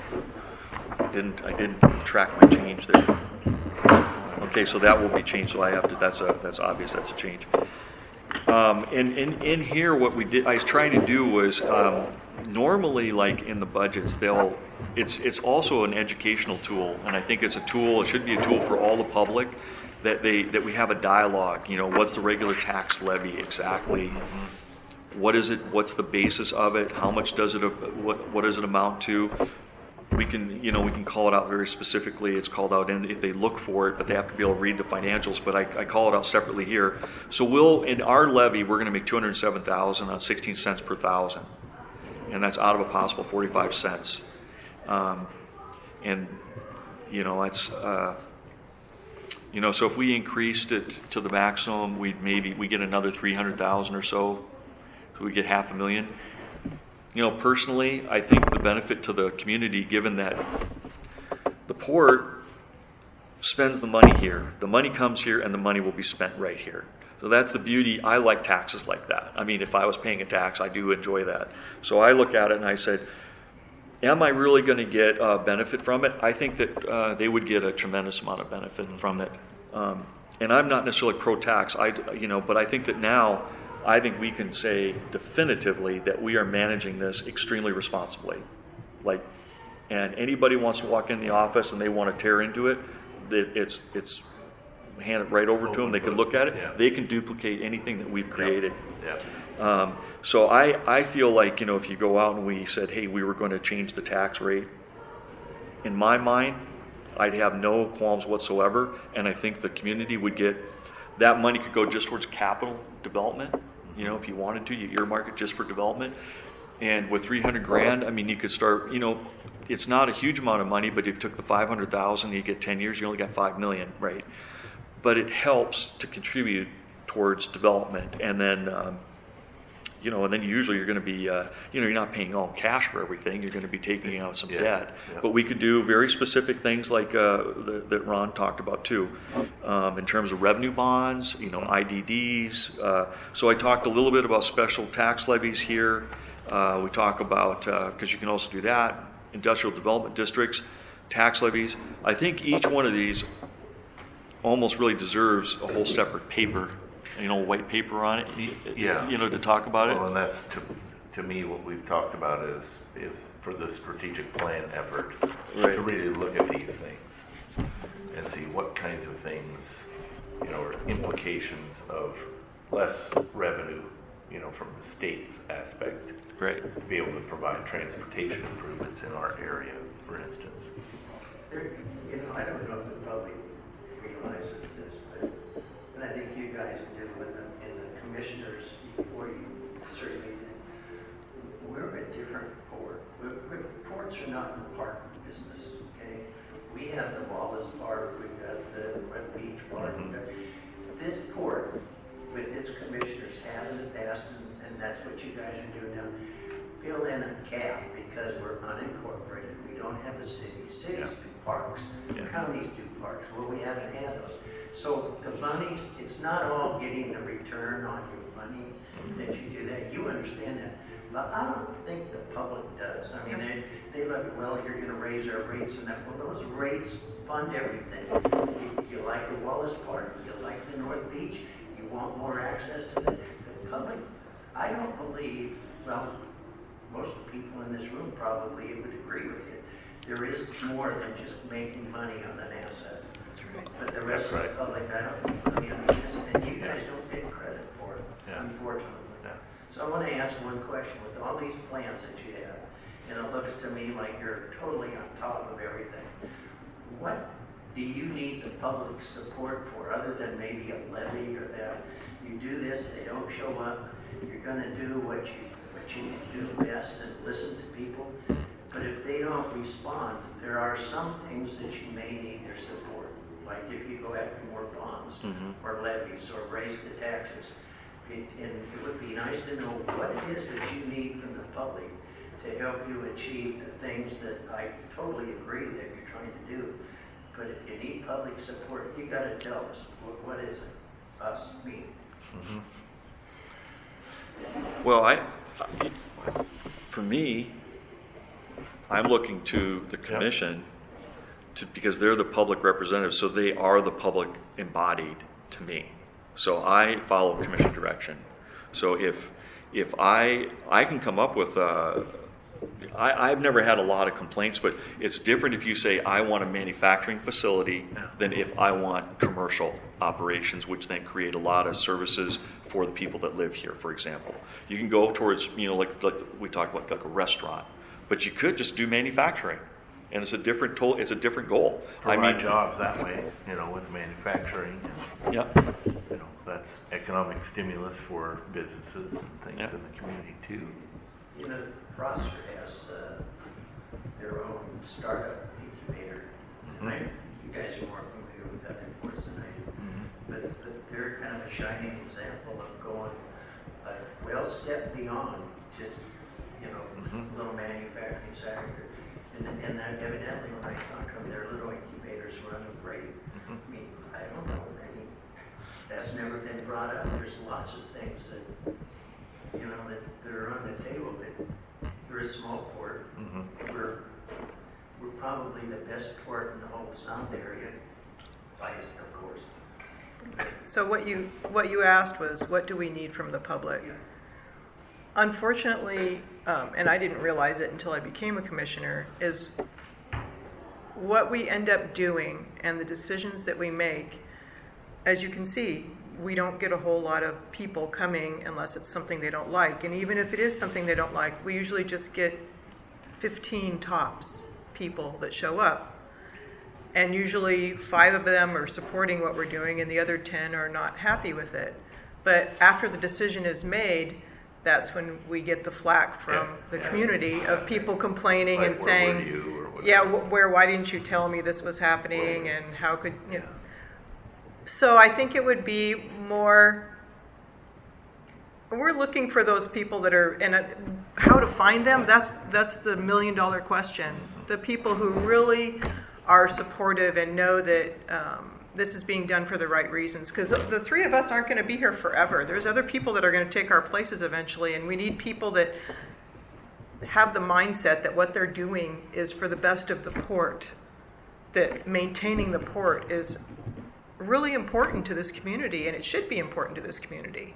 I didn't I didn't track my change there. Okay, so that will be changed. So I have to. That's a that's obvious. That's a change. Um, and in in here, what we did, I was trying to do was um, normally, like in the budgets, they'll. It's it's also an educational tool, and I think it's a tool. It should be a tool for all the public. That they that we have a dialogue. You know, what's the regular tax levy exactly? What is it? What's the basis of it? How much does it? What what does it amount to? we can, you know, we can call it out very specifically. It's called out in if they look for it, but they have to be able to read the financials. But I, I call it out separately here. So we'll, in our levy, we're going to make two hundred seven thousand on sixteen cents per thousand, and that's out of a possible forty-five cents. Um, and you know, that's uh, you know, so if we increased it to the maximum, we'd maybe we get another three hundred thousand or so. So we get half a million. You know, personally, I think the benefit to the community, given that the port spends the money here, the money comes here, and the money will be spent right here. So that's the beauty. I like taxes like that. I mean, if I was paying a tax, I do enjoy that. So I look at it and I said, am I really going to get a benefit from it? I think that uh, they would get a tremendous amount of benefit from it. Um, and I'm not necessarily pro-tax, I, you know, but I think that now, I think we can say definitively that we are managing this extremely responsibly. Like, and anybody wants to walk in the office and they want to tear into it, it's it's hand it right over to them. They can look at it. Yeah. They can duplicate anything that we've created. Yeah. Um, so I, I feel like, you know, if you go out and we said, hey, we were going to change the tax rate, in my mind, I'd have no qualms whatsoever, and I think the community would get, that money could go just towards capital development. You know, if you wanted to, you earmark it just for development. And with three hundred grand, I mean, you could start, you know, it's not a huge amount of money, but if you took the five hundred thousand, you get ten years, you only got five million, right? But it helps to contribute towards development. And then, um, you know, and then usually you're going to be, uh, you know, you're not paying all cash for everything. You're going to be taking out some Yeah. debt. Yeah. But we could do very specific things like uh, the, that Ron talked about too, um, in terms of revenue bonds, you know, I D Ds. Uh, so I talked a little bit about special tax levies here. Uh, we talk about, because uh, you can also do that, industrial development districts, tax levies. I think each one of these almost really deserves a whole separate paper, you know, white paper on it, Yeah. you know, to talk about Well, it. and that's, to, to me, what we've talked about is, is for the strategic plan effort, Right. to really look at these things and see what kinds of things, you know, are implications of less revenue, you know, from the state's aspect. Right. To be able to provide transportation improvements in our area, for instance. There, you know, I don't know if the public realizes this, but, and I think you guys did when the, in the commissioners before you certainly did. We're a different port. We're, we're, ports are not in the park business, okay? We have the Wallace Park, we've got the Red Beach Park. Mhm. This port, with its commissioners, have in the past, and, and that's what you guys are doing now, fill in a gap because we're unincorporated. We don't have a city. Cities Yeah. do parks. Yeah. Counties do parks. Well, we haven't had those. So the monies, it's not all getting a return on your money that you do that. You understand that. But I don't think the public does. I mean, they, they look, well, you're going to raise our rates and that. Well, those rates fund everything. You, you like the Wallace Park. You like the North Beach. You want more access to the, the public. I don't believe, well, most of the people in this room probably would agree with you. There is more than just making money on an asset. That's right. But the rest That's of the public, I don't, I mean, I mean, this- and you guys don't get credit for it, Yeah. unfortunately. Yeah. So I want to ask one question. With all these plans that you have, and it looks to me like you're totally on top of everything, what do you need the public support for, other than maybe a levy or that? You do this, they don't show up, you're going to do what you, what you do best and listen to people. But if they don't respond, there are some things that you may need their support. Like if you go after more bonds Mhm. or levies or raise the taxes. It, and it would be nice to know what it is that you need from the public to help you achieve the things that I totally agree that you're trying to do. But if you need public support, you got to tell us, what, what is it? Us, me. Well, I, for me, I'm looking to the commission to, because they're the public representatives, so they are the public embodied to me. So I follow commission direction. So if if I I can come up with a, I, I've never had a lot of complaints, but it's different if you say I want a manufacturing facility than if I want commercial operations, which then create a lot of services for the people that live here, for example. You can go towards, you know, like, like we talked about, like a restaurant, but you could just do manufacturing. and it's a different tool. It's a different goal. I Provide mean, jobs that way, you know, with manufacturing. And, yeah, you know, that's economic stimulus for businesses and things Yeah. in the community too. You know, Prosser has uh, their own startup incubator. Mhm. I- You guys are more familiar with that, of course, than I do. Mhm. But, but they're kind of a shining example of going a well step beyond just, you know, Mhm. little manufacturing sector. And, and then evidently when I talk to them, their little incubators running great. Mhm. I mean, I don't know, I mean, that's never been brought up. There's lots of things that, you know, that, that are on the table that you're a small port. Mhm. We're, we're probably the best port in the whole Sound area, biased, of course. So what you, what you asked was, what do we need from the public? Unfortunately, um, and I didn't realize it until I became a commissioner, is what we end up doing and the decisions that we make, as you can see, we don't get a whole lot of people coming unless it's something they don't like. And even if it is something they don't like, we usually just get fifteen tops people that show up. And usually five of them are supporting what we're doing and the other ten are not happy with it. But after the decision is made, that's when we get the flack from Yeah, the yeah. community of people complaining Like, and where saying, were you, or whatever. yeah, wh- where, why didn't you tell me this was happening Where- and how could, you know. Yeah. So I think it would be more, we're looking for those people that are, and uh, how to find them, that's, that's the million dollar question. The people who really are supportive and know that um, this is being done for the right reasons. Because the three of us aren't going to be here forever. There's other people that are going to take our places eventually, and we need people that have the mindset that what they're doing is for the best of the port, that maintaining the port is really important to this community, and it should be important to this community.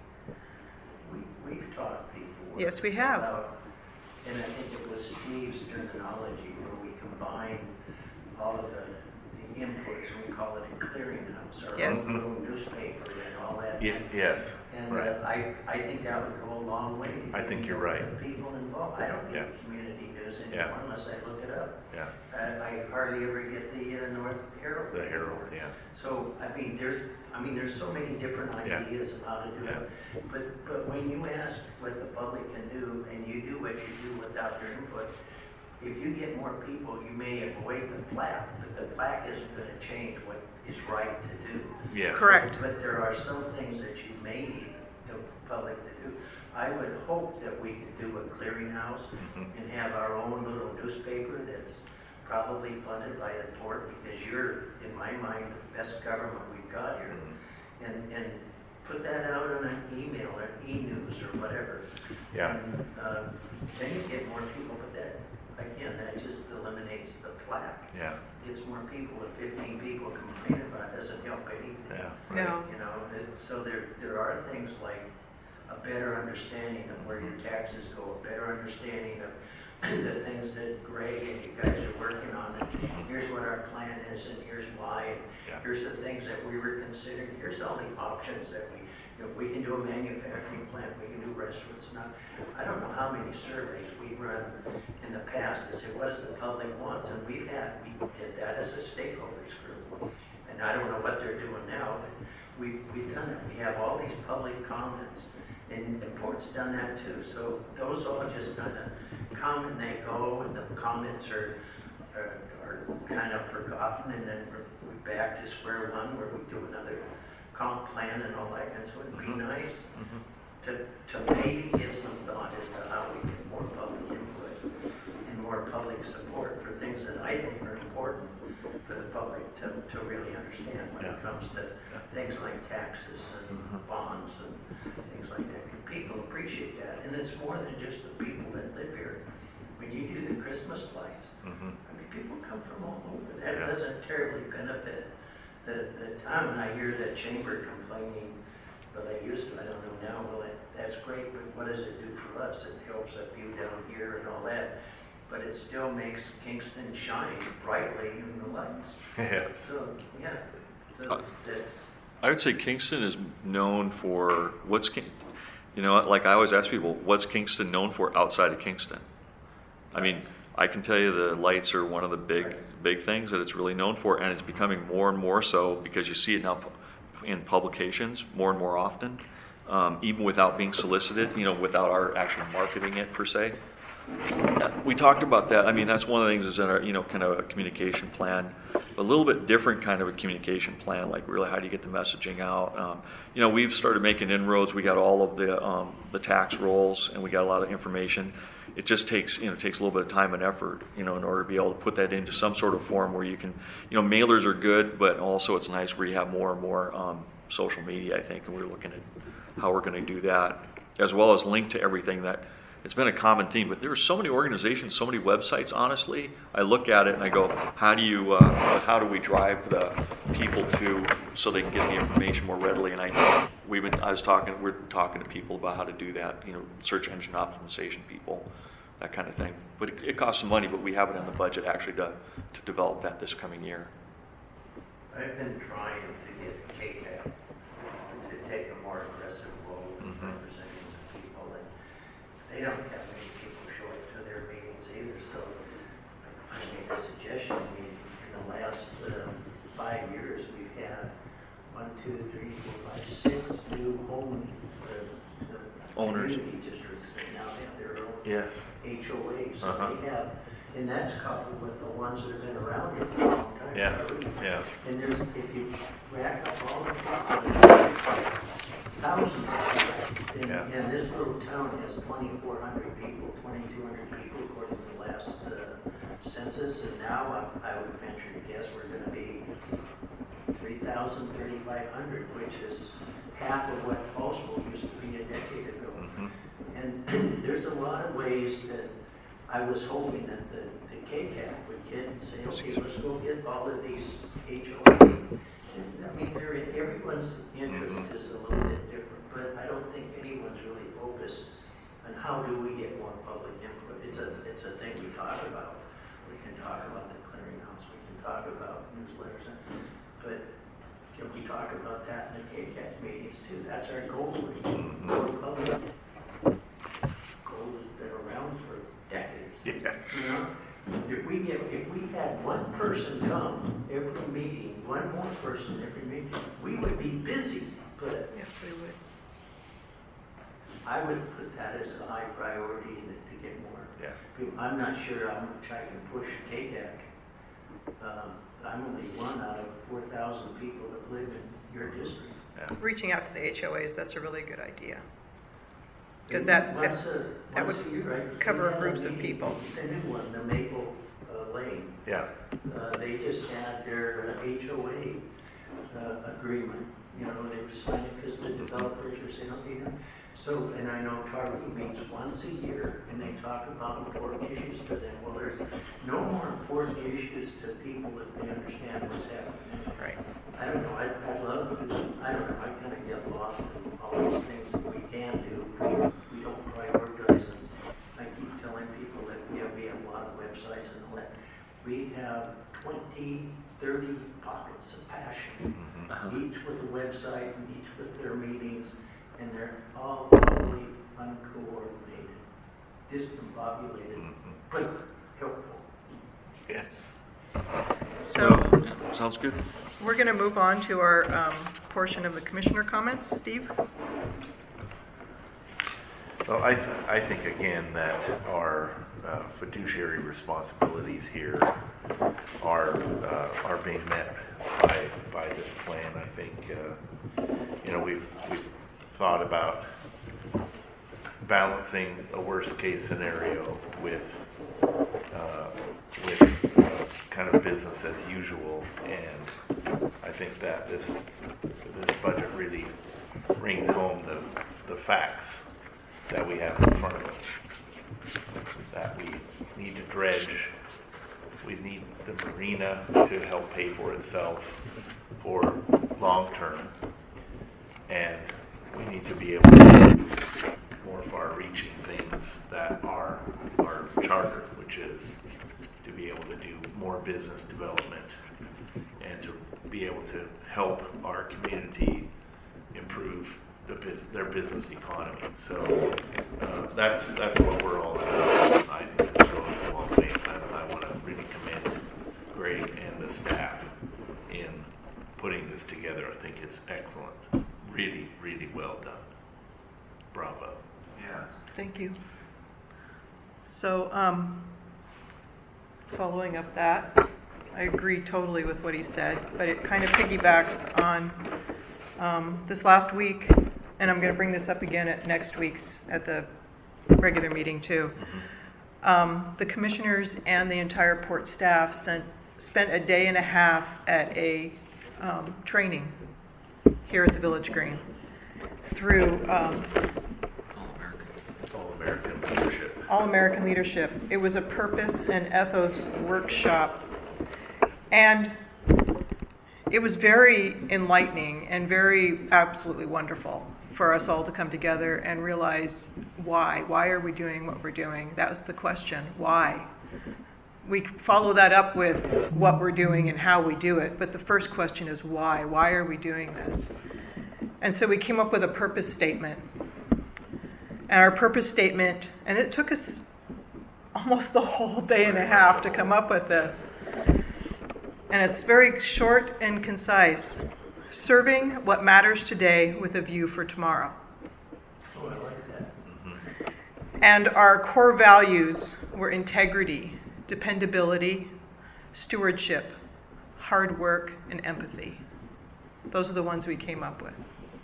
We, we've talked before. Yes, we have. about- And I think it was Steve's terminology where we combine all of the, the inputs, we call it a clearinghouse, our Yes. own little newspaper and all that. Ye- yes, And right. uh, I, I think that would go a long way. to I think getting you're right. the people involved. I don't Yeah. get the community news Yeah. anymore unless I look it up. Yeah, Uh, I hardly ever get the uh, North Herald. the Herald, yeah. So, I mean, there's, I mean, there's so many different Yeah. ideas of how to do it. But, but when you ask what the public can do, and you do what you do without their input, if you get more people, you may avoid the flack, but the flack isn't gonna change what is right to do. Yes. Correct. But there are some things that you may need the public to do. I would hope that we could do a clearinghouse Mhm. and have our own little newspaper that's probably funded by the port, because you're, in my mind, the best government we've got here. Mhm. And, and put that out on an email or e-news or whatever. Yeah. And, uh, then you get more people, but that, again, that just eliminates the flack. Yeah, Gets more people, if fifteen people complain about it, doesn't help anything. yeah. No. You know, it- so there, there are things like a better understanding of where your taxes go, a better understanding of the things that Greg and you guys are working on, and here's what our plan is, and here's why, and Yeah. here's the things that we were considering, here's all the options that we, you know, we can do a manufacturing plant, we can do restaurants, now, I don't know how many surveys we've run in the past to say, what does the public want, and we've had, we did that as a stakeholders group, and I don't know what they're doing now, but we've, we've done it, we have all these public comments, and the port's done that too, so those all just kind of come and they go, and the comments are, are, are kind of forgotten, and then we're, we're back to square one where we do another comp plan and all that, and so it'd be nice to, to maybe give some thought as to how we get more public input and more public support for things that I think are important for the public to, to really understand when it Yeah. comes to things like taxes and bonds and things like that. And people appreciate that, and it's more than just the people that live here. When you do the Christmas lights, Mhm. I mean, people come from all over. That Yeah. doesn't terribly benefit the, the town. And I hear the chamber complaining, well, they used to, I don't know now, well, it, that's great, but what does it do for us? It helps a view down here and all that. But it still makes Kingston shine brightly in the lights. Yes. So, yeah, so Uh, that's, I would say Kingston is known for what's King, you know, like I always ask people, what's Kingston known for outside of Kingston? I mean, I can tell you the lights are one of the big, big things that it's really known for, and it's becoming more and more so because you see it now in publications more and more often, um, even without being solicited, you know, without our actually marketing it per se. We talked about that. I mean, that's one of the things is in our, you know, kind of a communication plan, a little bit different kind of a communication plan, like really how do you get the messaging out? Um, you know, we've started making inroads. We got all of the um, the tax rolls, and we got a lot of information. It just takes, you know, takes a little bit of time and effort, you know, in order to be able to put that into some sort of form where you can, you know, mailers are good, but also it's nice where you have more and more um, social media, I think, and we're looking at how we're going to do that, as well as link to everything that. It's been a common theme, but there are so many organizations, so many websites. Honestly, I look at it and I go, "How do you? Uh, how do we drive the people to so they can get the information more readily?" And I, we've been. I was talking. We're talking to people about how to do that. You know, search engine optimization people, that kind of thing. But it, it costs some money, but we have it in the budget actually to to develop that this coming year. I've been trying to get K C A P to take a more aggressive role in Mhm. representing the people, and they don't have many people show up to their meetings either, so I made a suggestion. I mean, in the last uh, five years, we've had one, two, three, four, five, six new home uh, uh, Owners. community districts that now have their own Yes. H O As. So Uh-huh. they have, and that's coupled with the ones that have been around here for a long time. Yes. already. Yes. And there's, if you rack up all the people, thousands of people. And, Yeah. and this little town has twenty-four hundred people, twenty-two hundred people according to the last uh, census. And now I, I would venture to guess we're going to be three thousand, thirty-five hundred, which is half of what Paulsville used to be a decade ago. Mhm. And there's a lot of ways that I was hoping that the, the K C A P would get and say, okay, let's go get all of these H O A. And, I mean, they're, everyone's interest Mhm. is a little bit different, but I don't think anyone's really focused on how do we get more public input. It's a, it's a thing we talk about. We can talk about the clearinghouse, we can talk about newsletters, and- but can we talk about that in the K C A P meetings too? That's our goal. Mhm. More public. Gold has been around for decades. Yeah. You know, if we get, if we had one person come every meeting, one more person every meeting, we would be busy. But Yes, we would. I would put that as a high priority to, to get more. Yeah. people. I'm not sure how much I can push K C A P. Um, I'm only one out of four thousand people that live in your district. Yeah. Reaching out to the H O As, that's a really good idea. Because that, that, Once a, that once would a year, right? cover They had a groups of meeting, people. The new one, the Maple uh, Lane. Yeah. Uh, they just had their uh, H O A uh, agreement, you know, they were signing because the developers are saying, okay, you know. So, and I know Target meets once a year and they talk about important issues to them. Well, there's no more important issues to people if they understand what's happening. right. I don't know, I, I love to, I don't know, I kind of get lost in all these things that we can do. We, we don't prioritize them. I keep telling people that we have, we have a lot of websites and all that. We have twenty, thirty pockets of passion, each with a website and each with their meetings, and they're all totally uncoordinated, discombobulated, Mhm. but helpful. Yes. So Yeah, sounds good. we're going to move on to our um, portion of the commissioner comments. Steve? Well, I, th- I think again that our uh, fiduciary responsibilities here are uh, are being met by by this plan. I think uh, you know we've we've thought about balancing a worst case scenario with uh, with uh, kind of business as usual, and I think that this this budget really brings home the the facts that we have in front of us, that we need to dredge, we need the marina to help pay for itself for long term, and we need to be able to do more far-reaching things that are our charter, which is to be able to do more business development and to be able to help our community improve the bus- their business economy. So uh, that's that's what we're all about. I think this goes a long way in that Greg and the staff in putting this together. I think it's excellent. Really, really well done. Bravo. Yeah. Thank you. So, um, following up that, I agree totally with what he said, but it kind of piggybacks on um, this last week, and I'm going to bring this up again at next week's, at the regular meeting too. Um, the commissioners and the entire port staff sent, spent a day and a half at a um, training here at the Village Green through um, All American leadership. All American Leadership. It was a purpose and ethos workshop, and it was very enlightening and very absolutely wonderful for us all to come together and realize why. Why are we doing what we're doing? That was the question. Why? We follow that up with what we're doing and how we do it, but the first question is why? Why are we doing this? And so we came up with a purpose statement. And our purpose statement, and it took us almost the whole day and a half to come up with this. And it's very short and concise. Serving what matters today with a view for tomorrow. Oh, I like that. And our core values were integrity, dependability, stewardship, hard work, and empathy. Those are the ones we came up with.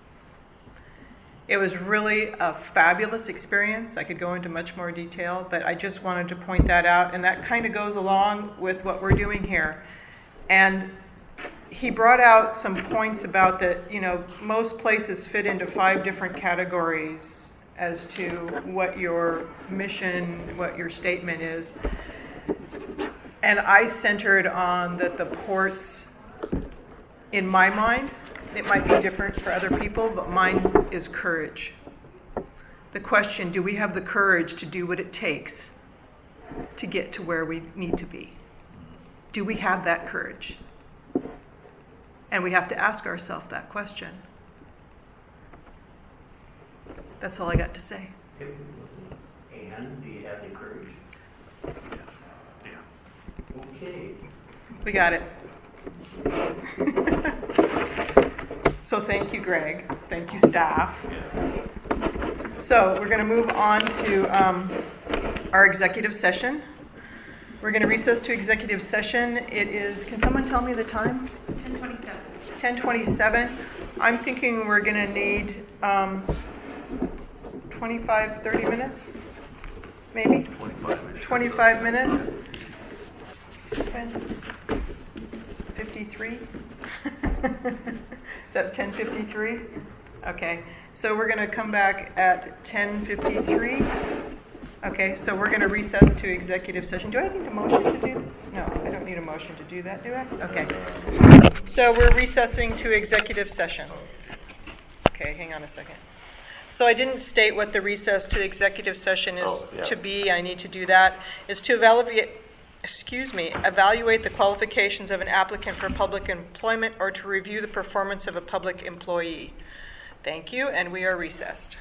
It was really a fabulous experience. I could go into much more detail, but I just wanted to point that out, and that kind of goes along with what we're doing here. And he brought out some points about that, you know, most places fit into five different categories as to what your mission, what your statement is. And I centered on that the ports, in my mind, it might be different for other people, but mine is courage. The question, do we have the courage to do what it takes to get to where we need to be? Do we have that courage? And we have to ask ourselves that question. That's all I got to say. And do you have the courage? Yes. Yeah. Okay. We got it. So thank you, Greg. Thank you, staff. Yes. So we're going to move on to um, our executive session. We're going to recess to executive session. It is, can someone tell me the time? ten twenty-seven. It's ten twenty-seven. I'm thinking we're going to need um, twenty-five, thirty minutes, maybe? twenty-five. twenty-five minutes. fifty-three? Is that ten fifty-three? Okay, so we're going to come back at ten fifty-three. Okay, so we're going to recess to executive session. Do I need a motion to do? No, I don't need a motion to do that, do I? Okay. So we're recessing to executive session. Okay, hang on a second. So I didn't state what the recess to executive session is Oh, yeah. to be. I need to do that. Is to evaluate, excuse me, evaluate the qualifications of an applicant for public employment or to review the performance of a public employee. Thank you, and we are recessed.